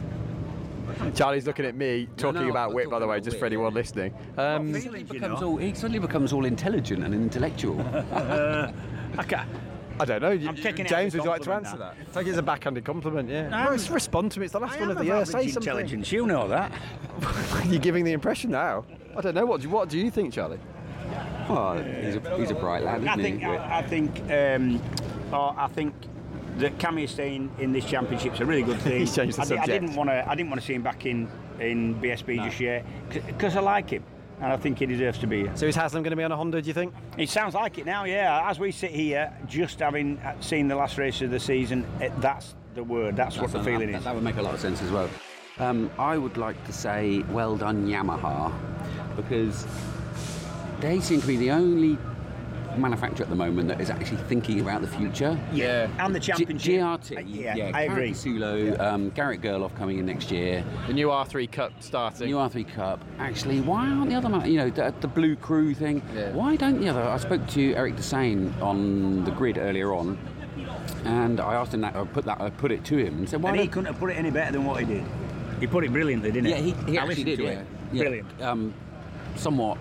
Charlie's looking at me talking no, no, about Whit, by the way, just for anyone yeah. listening. Um, he, suddenly becomes all, he suddenly becomes all intelligent and intellectual. uh, I can't. I don't know. I'm taking James, it would you like to answer now. that? Take it as a backhanded compliment, yeah. No, well, respond to me. It's the last I one of the year. Say something. Intelligence, you know that. You're giving the impression now. I don't know. What do you, what do you think, Charlie? Oh, he's a, he's a bright lad, isn't I think, he? I, I think. Um, oh, I think. That Cammy staying in this championship's a really good thing. He's changed the I, subject. I didn't want to. I didn't want to see him back in in B S B no. just yet because I like him and I think he deserves to be here. So is Haslam going to be on a Honda? Do you think? It sounds like it now. Yeah. As we sit here, just having seen the last race of the season, it, that's the word. That's, that's what the feeling that, is. That would make a lot of sense as well. Um, I would like to say well done Yamaha, because they seem to be the only manufacturer at the moment that is actually thinking about the future. Yeah, and the championship. G- GRT, uh, yeah, yeah, I agree. Sulo, yeah. um, Garrett Gerloff coming in next year. The new R three Cup starting. New R three Cup. Actually, why aren't the other, man- you know, the, the Blue Crew thing? Yeah. Why don't the other? I spoke to Eric Desane on the grid earlier on, and I asked him that. I put that. I put it to him and said, "Why?" And he couldn't have put it any better than what he did. He put it brilliantly, didn't he? Yeah, he, he actually did. Yeah. yeah, brilliant. Um, somewhat.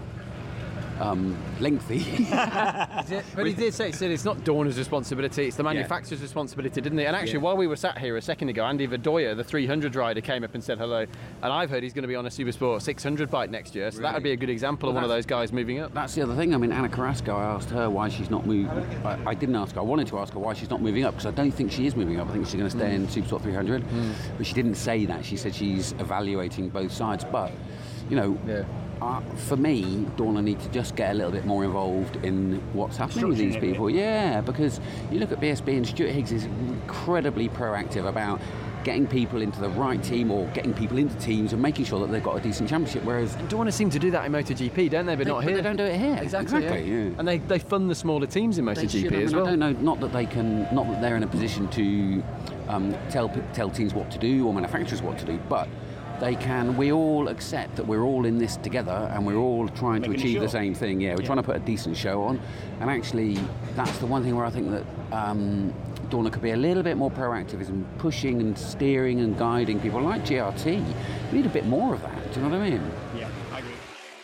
Um, lengthy. But he did say, he said it's not Dorna's responsibility, it's the manufacturer's yeah. responsibility, didn't he? And actually, yeah. while we were sat here a second ago, Andy Verdoya, the three hundred rider, came up and said hello. And I've heard he's going to be on a Supersport six hundred bike next year, so really? That would be a good example well, of one of those guys moving up. That's the other thing. I mean, Anna Carrasco, I asked her why she's not moving. I, I didn't ask her. I wanted to ask her why she's not moving up, because I don't think she is moving up. I think she's going to stay mm. in Supersport three hundred. Mm. But she didn't say that. She said she's evaluating both sides. But, you know... Yeah. Uh, for me, Dorna need to just get a little bit more involved in what's happening with these people. Yeah, because you look at B S B and Stuart Higgs is incredibly proactive about getting people into the right team or getting people into teams and making sure that they've got a decent championship. Whereas and Dorna seem to do that in MotoGP, don't they? But they, not but here. They don't do it here. Exactly. exactly yeah. Yeah. And they, they fund the smaller teams in MotoGP I mean, as well. I don't know. Not that they can. Not that they're in a position to um, tell tell teams what to do or manufacturers what to do, but. They can, we all accept that we're all in this together and we're all trying Making to achieve the same thing. Yeah, we're yeah. trying to put a decent show on. And actually, that's the one thing where I think that um, Dorna could be a little bit more proactive, is in pushing and steering and guiding people like G R T. We need a bit more of that, do you know what I mean? Yeah, I agree.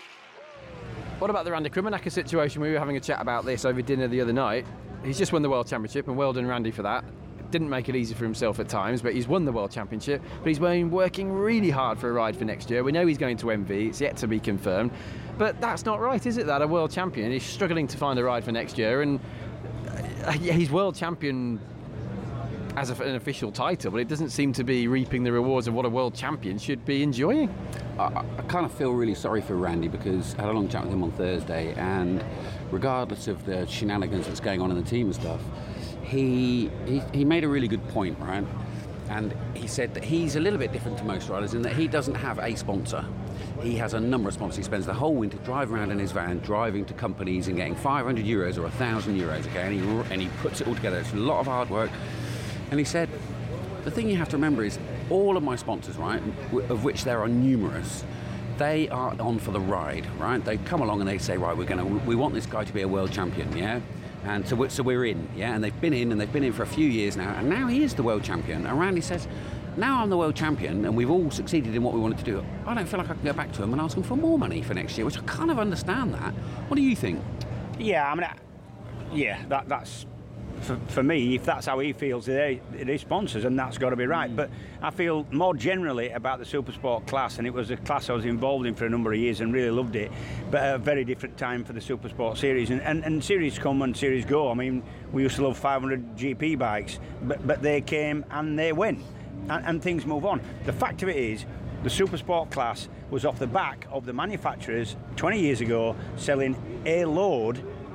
What about the Randy Krummenacher situation? We were having a chat about this over dinner the other night. He's just won the World Championship, and well done, Randy, for that. Didn't make it easy for himself at times, but he's won the World Championship. But he's been working really hard for a ride for next year. We know he's going to M V, it's yet to be confirmed. But that's not right, is it, that a world champion is struggling to find a ride for next year, and uh, he's world champion as a, an official title, but it doesn't seem to be reaping the rewards of what a world champion should be enjoying. I, I kind of feel really sorry for Randy, because I had a long chat with him on Thursday, and regardless of the shenanigans that's going on in the team and stuff, He, he he made a really good point, right? And he said that he's a little bit different to most riders in that he doesn't have a sponsor. He has a number of sponsors. He spends the whole winter driving around in his van, driving to companies and getting five hundred euros or one thousand euros, okay? And he, and he puts it all together. It's a lot of hard work. And he said, the thing you have to remember is all of my sponsors, right, of which there are numerous, they are on for the ride, right? They come along and they say, right, we're going to, we want this guy to be a world champion, yeah? And so we're, so we're in, yeah, and they've been in, and they've been in for a few years now, and now he is the world champion. And Randy says, now I'm the world champion, and we've all succeeded in what we wanted to do. I don't feel like I can go back to him and ask him for more money for next year, which I kind of understand that. What do you think? Yeah, I mean, yeah, that that's for, for me. If that's how he feels, it is sponsors, and that's got to be right. Mm. But I feel more generally about the Supersport class, and it was a class I was involved in for a number of years and really loved it. But at a very different time for the Supersport series, and, and, and series come and series go. I mean, we used to love five hundred G P bikes, but but they came and they went, and, and things move on. The fact of it is, the Supersport class was off the back of the manufacturers twenty years ago selling a load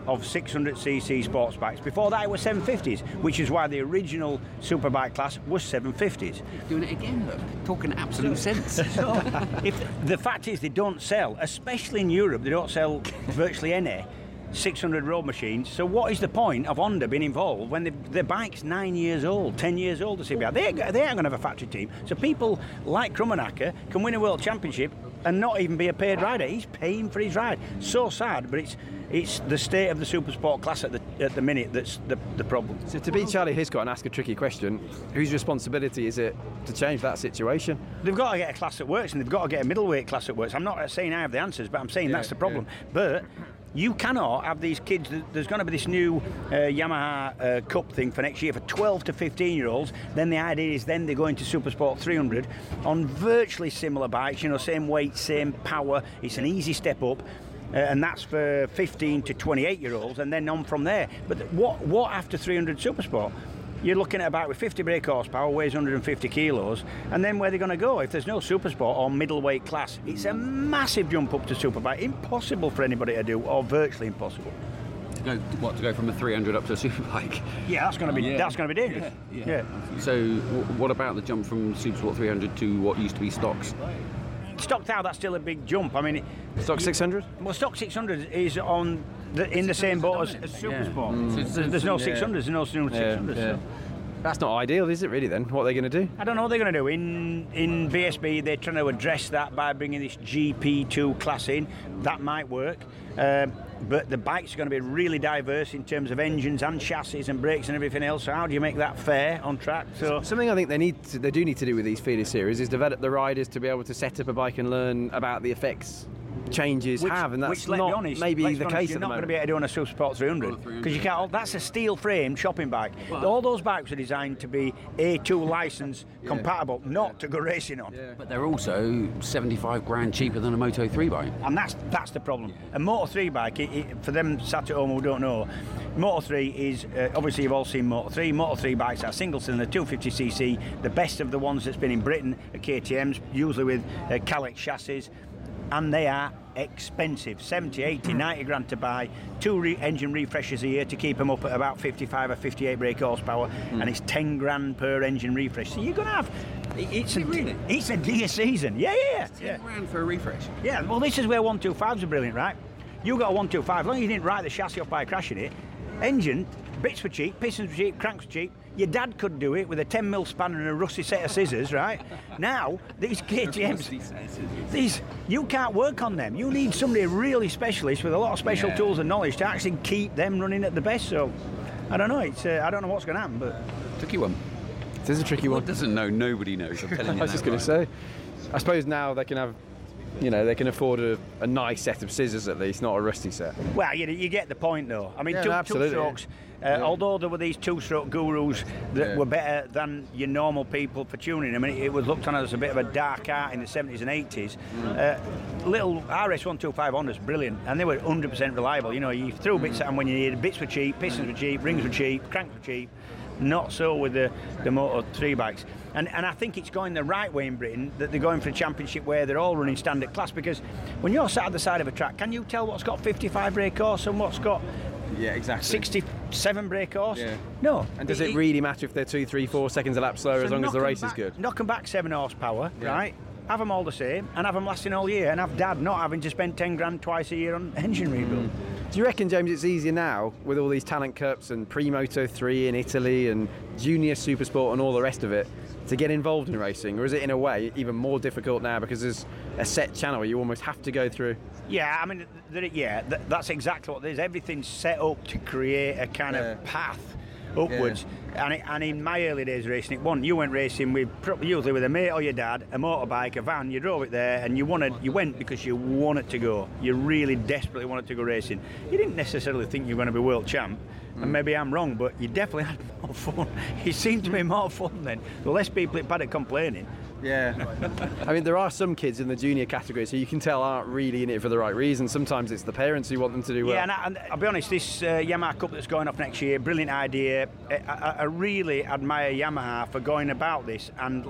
of six hundred c c sports bikes. Before that, it was seven fifties, which is why the original superbike class was seven fifties. Doing it again, look. Talking absolute sense. So, if the fact is they don't sell, especially in Europe, they don't sell virtually any six hundred road machines. So what is the point of Honda being involved when their bike's nine years old, ten years old, the C B R? They, they aren't going to have a factory team. So people like Krummenacher can win a world championship and not even be a paid rider. He's paying for his ride. So sad, but it's it's the state of the super sport class at the at the minute that's the, the problem. So to be Charlie Hiscott and ask a tricky question, whose responsibility is it to change that situation? They've got to get a class that works, and they've got to get a middleweight class that works. I'm not saying I have the answers, but I'm saying yeah, that's the problem. Yeah. But you cannot have these kids. There's going to be this new uh, Yamaha uh, Cup thing for next year for twelve to fifteen year olds. Then the idea is then they're going to Supersport three hundred on virtually similar bikes, you know, same weight, same power. It's an easy step up. Uh, and that's for fifteen to twenty-eight year olds, and then on from there. But what what after three hundred Supersport? You're looking at a bike with fifty brake horsepower, weighs one hundred fifty kilos, and then where they're going to go? If there's no Supersport or middleweight class, it's a massive jump up to Superbike. Impossible for anybody to do, or virtually impossible. To go, what, to go from a three hundred up to a Superbike? Yeah, that's going to be yeah. that's going to be dangerous. Yeah. yeah. yeah. So, w- what about the jump from Supersport three hundred to what used to be stocks? Stock now, that's still a big jump. I mean, stock six hundred. Well, stock six hundred is on the, in the same boat as, as Supersport. Yeah. Mm. There's, there's no six hundreds, there's no six hundreds. Yeah. So. That's not ideal, is it? Really? Then, what are they going to do? I don't know what they're going to do. In in V S B, they're trying to address that by bringing this G P two class in. That might work. Um, but the bikes are going to be really diverse in terms of engines and chassis and brakes and everything else. So how do you make that fair on track? So something I think they need, to, they do need to do with these feeder series is develop the riders to be able to set up a bike and learn about the effects changes which, have, and that's which, let's not be honest, maybe let's the be case honest, at you're the not moment. going to be able to do on a Supersport three hundred because you can't. That's a steel frame shopping bike. Well, all those bikes are designed to be A two license yeah. compatible, not yeah. to go racing on. Yeah. But they're also seventy-five grand cheaper than a Moto three bike, and that's that's the problem. A Moto three bike, it, it, for them sat at home who don't know, Moto three is uh, obviously you've all seen Moto three. Moto three bikes are single cylinder, two fifty c c. The best of the ones that's been in Britain are K T Ms, usually with uh, Kalex chassis. And they are expensive, seventy, eighty, ninety grand to buy, two re- engine refreshes a year to keep them up at about fifty-five or fifty-eight brake horsepower, mm. and it's ten grand per engine refresh. So you're going to have, it's a, really? it's a dear season. Yeah, yeah, yeah. ten grand for a refresh? Yeah, well this is where one twenty-fives are brilliant, right? You got a one twenty-five, as long as you didn't write the chassis off by crashing it, engine, bits were cheap, pistons were cheap, cranks were cheap. Your dad could do it with a ten mil spanner and a rusty set of scissors, right? Now, these K T Ms, these, you can't work on them. You need somebody really specialist with a lot of special yeah. tools and knowledge to actually keep them running at the best. So, I don't know. It's uh, I don't know what's going to happen, but tricky one. It is a tricky one. What doesn't know, nobody knows. I'm telling you. I was just going to say. I suppose now they can have. You know, they can afford a, a nice set of scissors at least, not a rusty set. Well, you, you get the point though. I mean, yeah, two, no, two strokes, uh, yeah. although there were these two-stroke gurus that yeah. were better than your normal people for tuning. I mean, it, it was looked on as a bit of a dark art in the seventies and eighties. Mm. Uh, little R S one twenty-five Hondas, brilliant, and they were one hundred percent reliable. You know, you threw bits mm. at them when you needed. Bits were cheap, pistons were cheap, rings were cheap, cranks were cheap. Not so with the, the Moto three bikes. And and I think it's going the right way in Britain, that they're going for a championship where they're all running standard class, because when you're sat at the side of a track, can you tell what's got fifty-five brake horse and what's got yeah, exactly. sixty-seven brake horse? Yeah. No. And does it, it really matter if they're two, three, four seconds a lap slower so as long as the race back, is good? Knock them back seven horsepower, yeah. right? Have them all the same and have them lasting all year, and have Dad not having to spend ten grand twice a year on engine rebuild. Mm. Do you reckon, James, it's easier now with all these talent cups and pre-Moto three in Italy and junior supersport and all the rest of it to get involved in racing, or is it in a way even more difficult now because there's a set channel you almost have to go through? Yeah, I mean, yeah, that's exactly what it is. Everything's set up to create a kind yeah. of path upwards, yeah. and, it, and in my early days racing, it wasn't. You went racing with usually with a mate or your dad, a motorbike, a van. You drove it there, and you wanted, you went because you wanted to go. You really desperately wanted to go racing. You didn't necessarily think you were going to be world champ, mm. and maybe I'm wrong, but you definitely had more fun. It seemed to be more fun then. The less people at paddock complaining. Yeah. I mean, there are some kids in the junior category, so you can tell aren't really in it for the right reason. Sometimes it's the parents who want them to do well. Yeah, and, I, and I'll be honest, this uh, Yamaha Cup that's going off next year, brilliant idea. I, I, I really admire Yamaha for going about this and like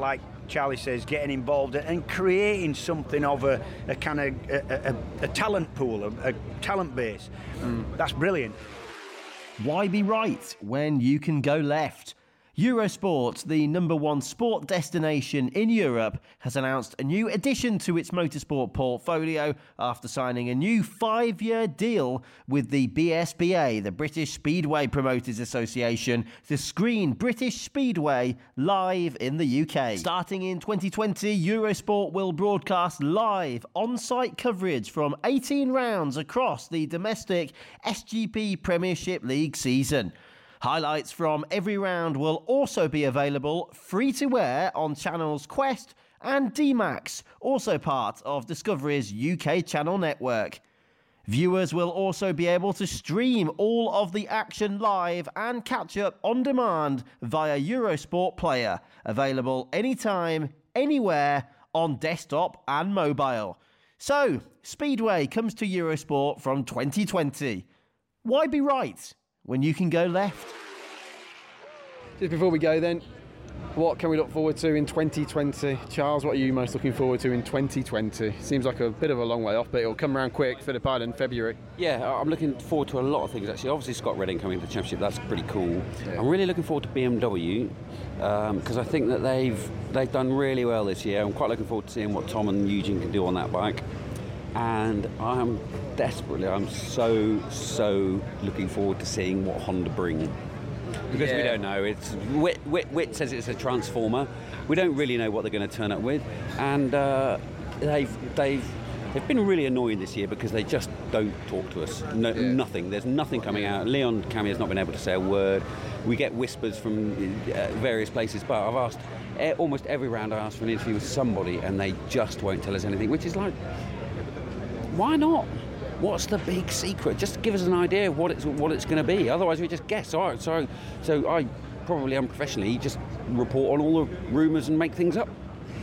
Charlie says, getting involved and creating something of a, a kind of a, a, a talent pool, a, a talent base. Mm. That's brilliant. Why be right when you can go left? Eurosport, the number one sport destination in Europe, has announced a new addition to its motorsport portfolio after signing a new five-year deal with the B S B A, the British Speedway Promoters Association, to screen British Speedway live in the U K. Starting in twenty twenty, Eurosport will broadcast live on-site coverage from eighteen rounds across the domestic S G P Premiership League season. Highlights from every round will also be available free-to-air on channels Quest and D MAX, also part of Discovery's U K channel network. Viewers will also be able to stream all of the action live and catch up on demand via Eurosport Player, available anytime, anywhere, on desktop and mobile. So, Speedway comes to Eurosport from twenty twenty. Why be right when you can go left? Just before we go then, what can we look forward to in twenty twenty? Charles, what are you most looking forward to in twenty twenty? Seems like a bit of a long way off, but it'll come around quick, Phillip Island, February. Yeah, I'm looking forward to a lot of things actually. Obviously Scott Redding coming to the championship, that's pretty cool. Yeah. I'm really looking forward to B M W because um, I think that they've they've done really well this year. I'm quite looking forward to seeing what Tom and Eugene can do on that bike. And I'm desperately, I'm so, so looking forward to seeing what Honda bring. Because yeah. we don't know. It's Whit, Whit, Whit says it's a transformer. We don't really know what they're going to turn up with. And uh, they've, they've, they've been really annoying this year because they just don't talk to us. No, yeah. Nothing. There's nothing coming out. Leon Cami has not been able to say a word. We get whispers from uh, various places, but I've asked, almost every round I ask for an interview with somebody and they just won't tell us anything, which is like, why not? What's the big secret? Just give us an idea of what it's what it's going to be. Otherwise, we just guess. All right, so, so I probably unprofessionally just report on all the rumours and make things up.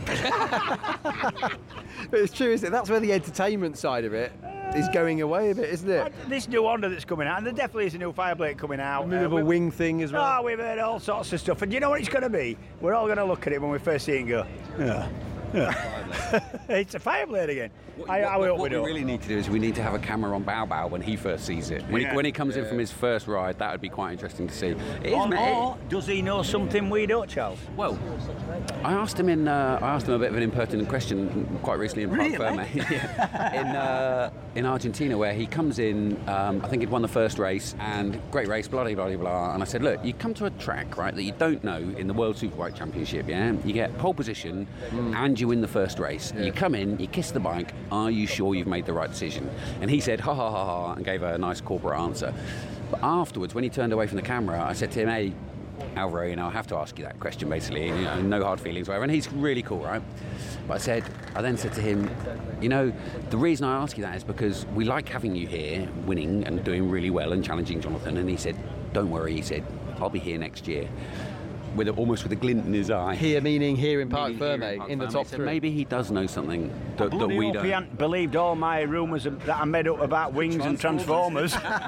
But it's true, isn't it? That's where the entertainment side of it is going away a bit, isn't it? This new Honda that's coming out, and there definitely is a new Fireblade coming out. A bit of a wing thing as well. Oh, we've heard all sorts of stuff. And you know what it's going to be? We're all going to look at it when we first see it and go, yeah. Yeah. It's a Fireblade again. What, I, what, I what, we, what we really need to do is we need to have a camera on Bao Bao when he first sees it. When, yeah. he, when he comes yeah. in from his first ride, that would be quite interesting to see. It is, or, or does he know something we don't, Charles? Well, I asked him in. Uh, I asked him a bit of an impertinent question quite recently in Parc really? Ferme, in uh, in Argentina, where he comes in. Um, I think he'd won the first race, and great race, blah blah blah blah. And I said, look, you come to a track, right, that you don't know in the World Superbike Championship. Yeah, you get pole position, mm. and you win the first race. Yeah. You come in, you kiss the bike. Are you sure you've made the right decision? And he said, ha ha ha ha, and gave a nice corporate answer. But afterwards, when he turned away from the camera, I said to him, hey, Alvaro, you know, I have to ask you that question, basically. You know, no hard feelings, whatever. And he's really cool, right? But I said, I then said to him, you know, the reason I ask you that is because we like having you here, winning and doing really well and challenging Jonathan. And he said, don't worry, he said, I'll be here next year. With a, almost with a glint in his eye. Here meaning here in Parc Ferme, in, in the top three. Maybe he does know something that, that we don't. He hasn't believed all my rumours that I made up about wings and transformers.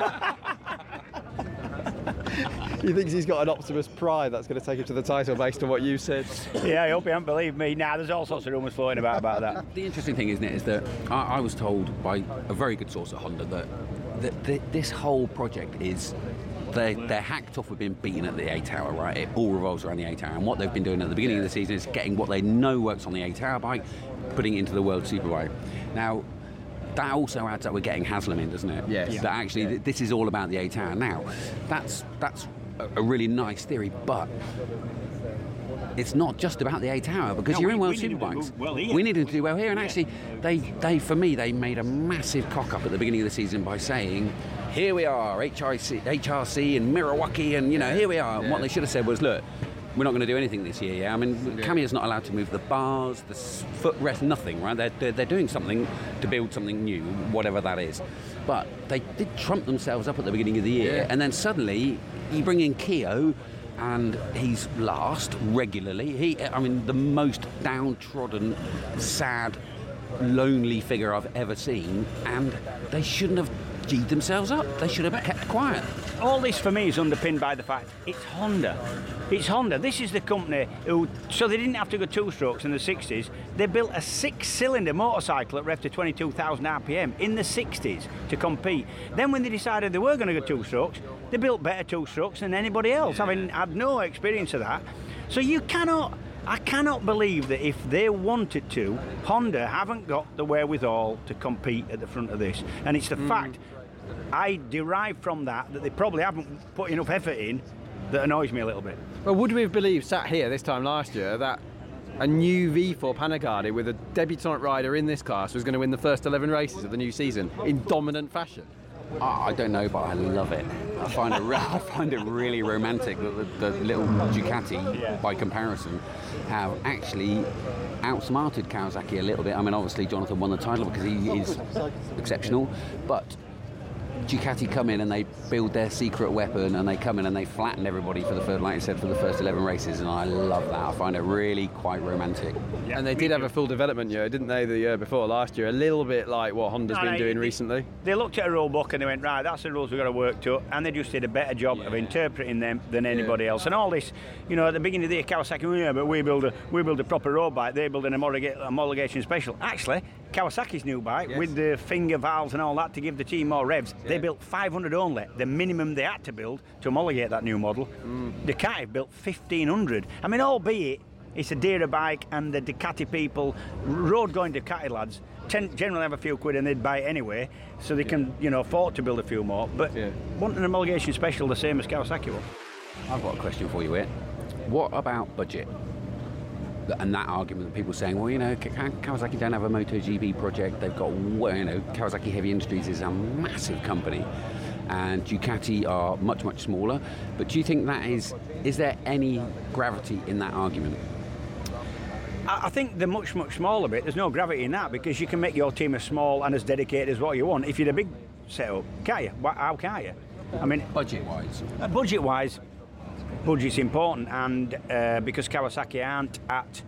He thinks he's got an Optimus Prime that's going to take him to the title based on what you said. Yeah, I hope he hasn't believed me. Nah, there's all sorts of rumours flowing about, about that. The interesting thing, isn't it, is that I, I was told by a very good source at Honda that, that, that this whole project is... They're, they're hacked off with being beaten at the A Tower, right? It all revolves around the A Tower. And what they've been doing at the beginning of the season is getting what they know works on the A Tower bike, putting it into the World Superbike. Now, that also adds up with getting Haslam in, doesn't it? Yes. That actually, yeah. th- this is all about the A Tower. Now, that's that's a, a really nice theory, but it's not just about the A Tower, because no, you're we, in World we Superbikes. Well here. We needed to do well here, and yeah. actually, they, they, for me, they made a massive cock up at the beginning of the season by saying, here we are, H R C, H R C and Milwaukee, and you know, here we are. Yeah. And what they should have said was, look, we're not going to do anything this year. Yeah, I mean, yeah. Camia's not allowed to move the bars, the footrest, nothing. Right? They're, they're they're doing something to build something new, whatever that is. But they did trump themselves up at the beginning of the year, yeah. and then suddenly you bring in Keogh, and he's last regularly. He, I mean, the most downtrodden, sad, lonely figure I've ever seen, and they shouldn't have G'd themselves up. They should have kept quiet. All this for me is underpinned by the fact it's Honda. It's Honda. This is the company who, so they didn't have to go two-strokes in the sixties. They built a six-cylinder motorcycle that revved to twenty-two thousand R P M in the sixties to compete. Then when they decided they were going to go two-strokes, they built better two-strokes than anybody else, having had no experience of that. So you cannot, I cannot believe that if they wanted to, Honda haven't got the wherewithal to compete at the front of this. And it's the mm. fact I derive from that that they probably haven't put enough effort in that annoys me a little bit. Well, would we have believed, sat here this time last year, that a new V four Panigale with a debutant rider in this class was going to win the first eleven races of the new season in dominant fashion? I don't know, but I love it. I find it, re- I find it really romantic that the, the little Ducati, yeah. by comparison, have actually outsmarted Kawasaki a little bit. I mean, obviously Jonathan won the title because he is exceptional, but Ducati come in and they build their secret weapon, and they come in and they flatten everybody for the first, like I said, for the first eleven races, and I love that. I find it really quite romantic. Yeah, and they did have a full development year, didn't they, the year before last year? A little bit like what Honda's no, been no, doing they, recently. They looked at a rule book and they went, right, that's the rules we've got to work to, and they just did a better job yeah. of interpreting them than anybody yeah. else. And all this, you know, at the beginning of the year, Kawasaki, well, yeah, but we build a we build a proper road bike, they build an homologation special. Actually, Kawasaki's new bike, yes. with the finger valves and all that to give the team more revs, yeah. they built five hundred only, the minimum they had to build to homologate that new model. Mm. Ducati built fifteen hundred. I mean, albeit it's a dearer bike, and the Ducati people, road-going Ducati lads, ten, generally have a few quid and they'd buy it anyway, so they yeah. can, you know, afford to build a few more. But yeah. want an homologation special the same as Kawasaki will. I've got a question for you, Whit. What about budget? And that argument, people saying, well, you know, Kawasaki don't have a MotoGP project. They've got, well, you know, Kawasaki Heavy Industries is a massive company, and Ducati are much, much smaller. But do you think that is, is there any gravity in that argument? I think the much, much smaller bit, there's no gravity in that, because you can make your team as small and as dedicated as what you want. If you're a big setup, can't you? How can you? I mean, budget-wise. Uh, budget-wise, budget's important, and uh, because Kawasaki aren't at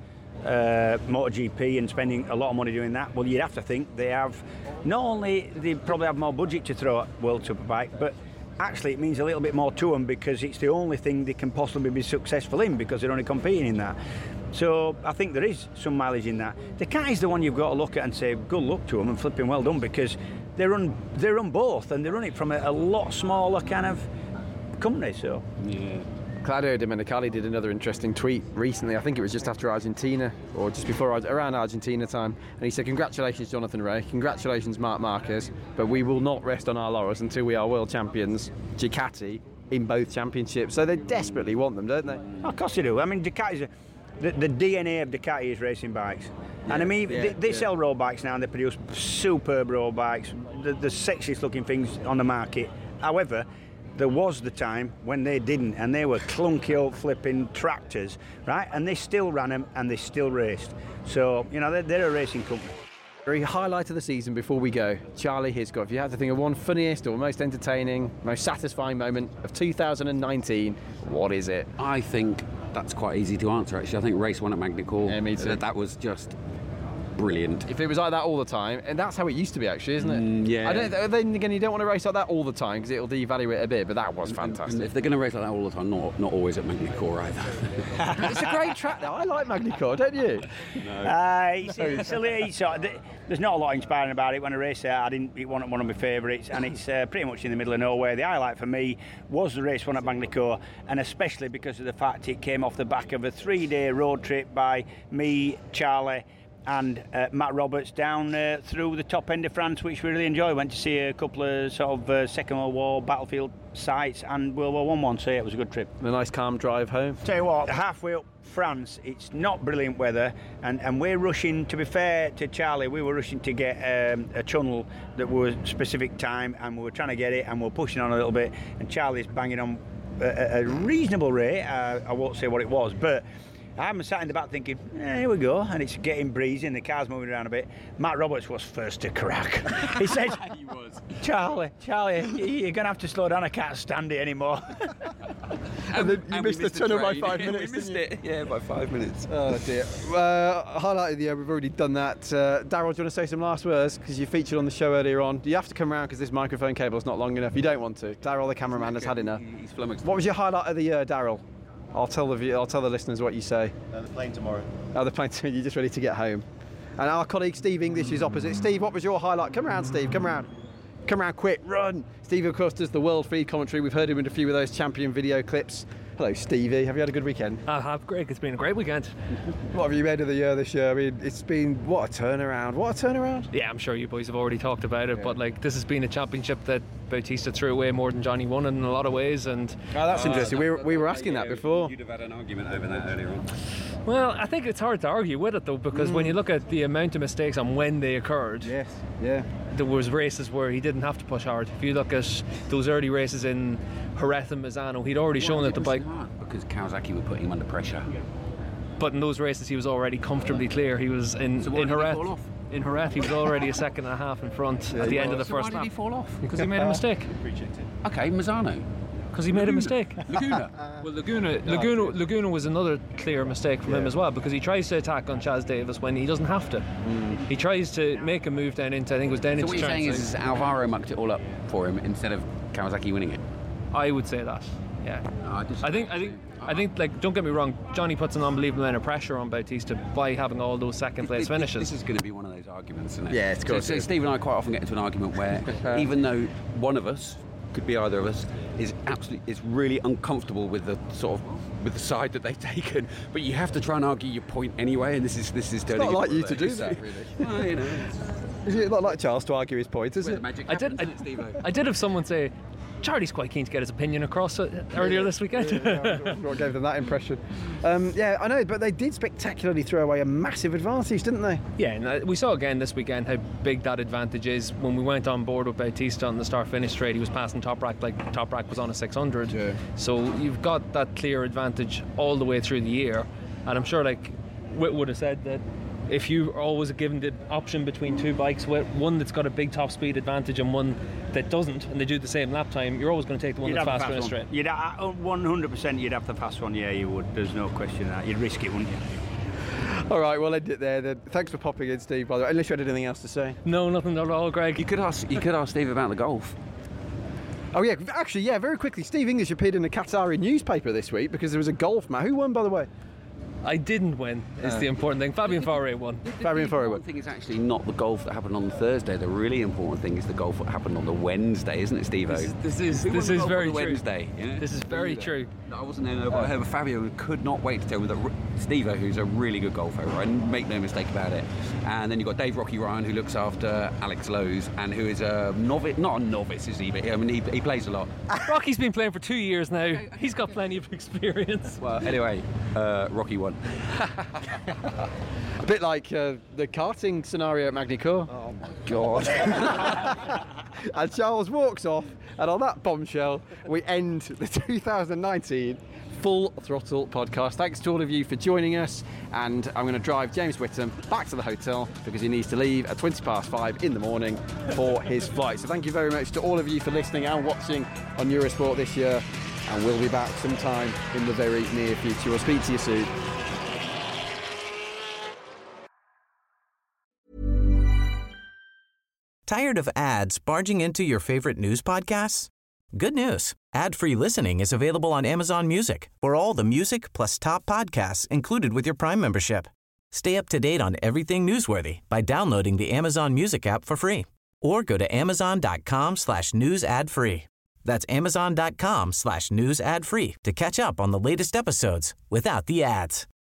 uh, MotoGP and spending a lot of money doing that, well, you'd have to think they have, not only they probably have more budget to throw at World Superbike, but actually it means a little bit more to them, because it's the only thing they can possibly be successful in, because they're only competing in that. So I think there is some mileage in that. The cat is the one you've got to look at and say good luck to them and flipping well done, because they run they run both, and they run it from a, a lot smaller kind of company. So yeah. Claudio Domenicali did another interesting tweet recently. I think it was just after Argentina, or just before, around Argentina time, and he said, congratulations Jonathan Rea, congratulations Marc Marquez, but we will not rest on our laurels until we are world champions, Ducati, in both championships. So they desperately want them, don't they? Of course they do. I mean, Ducati's a, the, the D N A of Ducati is racing bikes. Yeah, and I mean, yeah, they, they yeah. sell road bikes now, and they produce superb road bikes, the, the sexiest looking things on the market. However, there was the time when they didn't, and they were clunky old flipping tractors, right? And they still ran them, and they still raced. So, you know, they're, they're a racing company. Very highlight of the season before we go, Charlie Hiscock. If you had to think of one funniest or most entertaining, most satisfying moment of two thousand nineteen, what is it? I think that's quite easy to answer, actually. I think race one at Magny-Cours. Yeah, me too. That was just brilliant. If it was like that all the time, and that's how it used to be, actually, isn't it? Mm, yeah. I don't, then again, you don't want to race like that all the time, because it'll devalue it a bit, but that was fantastic. If they're going to race like that all the time, not not always at Magny-Cours either. It's a great track, though. I like Magny-Cours, don't you? No. Uh, it's, it's a little, it's, uh, there's not a lot inspiring about it. When I raced it, I didn't. It wasn't one of my favourites, and it's uh, pretty much in the middle of nowhere. The highlight for me was the race one at Magny-Cours, and especially because of the fact it came off the back of a three-day road trip by me, Charlie, and uh, Matt Roberts down uh, through the top end of France, which we really enjoyed. Went to see a couple of sort of uh, Second World War battlefield sites and World War One one, so yeah, it was a good trip. A nice calm drive home. Tell you what, halfway up France, it's not brilliant weather, and, and we're rushing, to be fair to Charlie, we were rushing to get um, a tunnel that was specific time, and we were trying to get it, and we were pushing on a little bit, and Charlie's banging on a, a reasonable rate. uh, I won't say what it was, but I'm sat in the back thinking, eh, here we go, and it's getting breezy and the car's moving around a bit. Matt Roberts was first to crack. He said, he was. Charlie, Charlie, you're going to have to slow down, I can't stand it anymore. And then you And missed we the tunnel by train. five minutes, We missed didn't it, yeah, by five minutes. Oh dear. Uh, highlight of the year, we've already done that. Uh, Daryl, do you want to say some last words? Because you featured on the show earlier on. You have to come around because this microphone cable's not long enough. You don't want to. Daryl, the cameraman, has had enough. He's flummoxed. What was your highlight of the year, Daryl? I'll tell the view, I'll tell the listeners what you say. Uh, the plane tomorrow. Oh, the plane. You're just ready to get home. And our colleague Steve English is opposite. Steve, what was your highlight? Come round, Steve. Come round. Come round quick. Run. Steve, of course, does the world feed commentary. We've heard him in a few of those champion video clips. Hello, Stevie. Have you had a good weekend? I have, Greg. It's been a great weekend. What have you made of the year this year? I mean, it's been, what a turnaround. What a turnaround. Yeah, I'm sure you boys have already talked about it, Yeah. but like this has been a championship that Bautista threw away more than Johnny won in a lot of ways. And Oh, that's interesting. We were, we were asking that before. You'd have had an argument over that earlier on. well, I think it's hard to argue with it though, because when you look at the amount of mistakes and when they occurred, Yes, yeah. there was races where he didn't have to push hard. If you look at those early races in Jerez and Misano, he'd already shown that the bike. Because Kawasaki were putting him under pressure. But in those races, he was already comfortably clear. He was in So why in did he Jerez. fall off? In Jerez, he was already a second and a half in front at the end of the So first why did lap he fall off? because he made a mistake. Okay, Mazzano. Because he made a mistake. Laguna. Well, Laguna, Laguna, Laguna was another clear mistake from him as well, because he tries to attack on Chaz Davis when he doesn't have to. He tries to make a move down into, I think it was down So into what you're saying turn is, six. is Alvaro mucked it all up for him instead of Kawasaki winning it? I would say that. Yeah. No, I, just, I think, I think, I think. Like, don't get me wrong. Johnny puts an unbelievable amount of pressure on Bautista by having all those second place This- finishes. This is going to be one of those arguments, isn't it? Yeah, it's so, course so it is. Steve and I quite often get into an argument where, even though one of us, could be either of us, is absolutely is really uncomfortable with the sort of with the side that they've taken, but you have to try and argue your point anyway. And this is this is turning not like into you one to of do those, that, really. Well, you know, it's Is it not like Charles to argue his point, is where it? the magic I did. happens, I, isn't it, Steve-O? I did have someone say, Charlie's quite keen to get his opinion across uh, earlier this weekend. What gave them that impression? Um, yeah, I know, but they did spectacularly throw away a massive advantage, didn't they? Yeah, and uh, we saw again this weekend how big that advantage is. When we went on board with Bautista on the start-finish straight, he was passing Toprak like Toprak was on a six hundred. Yeah. So you've got that clear advantage all the way through the year, and I'm sure like Whit would have said that if you are always given the option between two bikes, with one that's got a big top speed advantage and one that doesn't, and they do the same lap time, you're always going to take the one You'd that's have the faster in a fast straight. one. You'd ha- one hundred percent you'd have the fast one, yeah, you would. There's no question of that. You'd risk it, wouldn't you? All right, we'll end it there then. Thanks for popping in, Steve, by the way. Unless you had anything else to say. No, nothing at all, Greg. You could ask you could ask Steve about the golf. Oh, yeah, actually, yeah, very quickly. Steve English appeared in the Qatari newspaper this week because there was a golf match. Who won, by the way? I didn't win, is Uh. the important thing. Fabian Faure won. Fabian The Faure. important thing is actually not the golf that happened on Thursday. The really important thing is the golf that happened on the Wednesday, isn't it, Steve-O? This is, this is, Who won this the is golf very on the true. Wednesday. Yeah? This is very true. No, I wasn't there, no, but I heard Fabio could not wait to tell me that R- Steve-O, who's a really good golfer, right, and make no mistake about it. And then you've got Dave Rocky Ryan, who looks after Alex Lowe's, and who is a novice, not a novice, is he? But I mean, he, he plays a lot. Rocky's been playing for two years now. He's got plenty of experience. Well, anyway, uh, Rocky won. A bit like uh, the karting scenario at Magny-Cours. Oh, my God. And Charles walks off, and on that bombshell, we end the two thousand nineteen Full Throttle podcast. Thanks to all of you for joining us, and I'm going to drive James Whittam back to the hotel because he needs to leave at twenty past five in the morning for his flight. So thank you very much to all of you for listening and watching on Eurosport this year, and we'll be back sometime in the very near future. We'll speak to you soon. Tired of ads barging into your favorite news podcasts? Good news. Ad-free listening is available on Amazon Music for all the music plus top podcasts included with your Prime membership. Stay up to date on everything newsworthy by downloading the Amazon Music app for free or go to amazon.com slash news ad free. That's amazon.com slash news ad free to catch up on the latest episodes without the ads.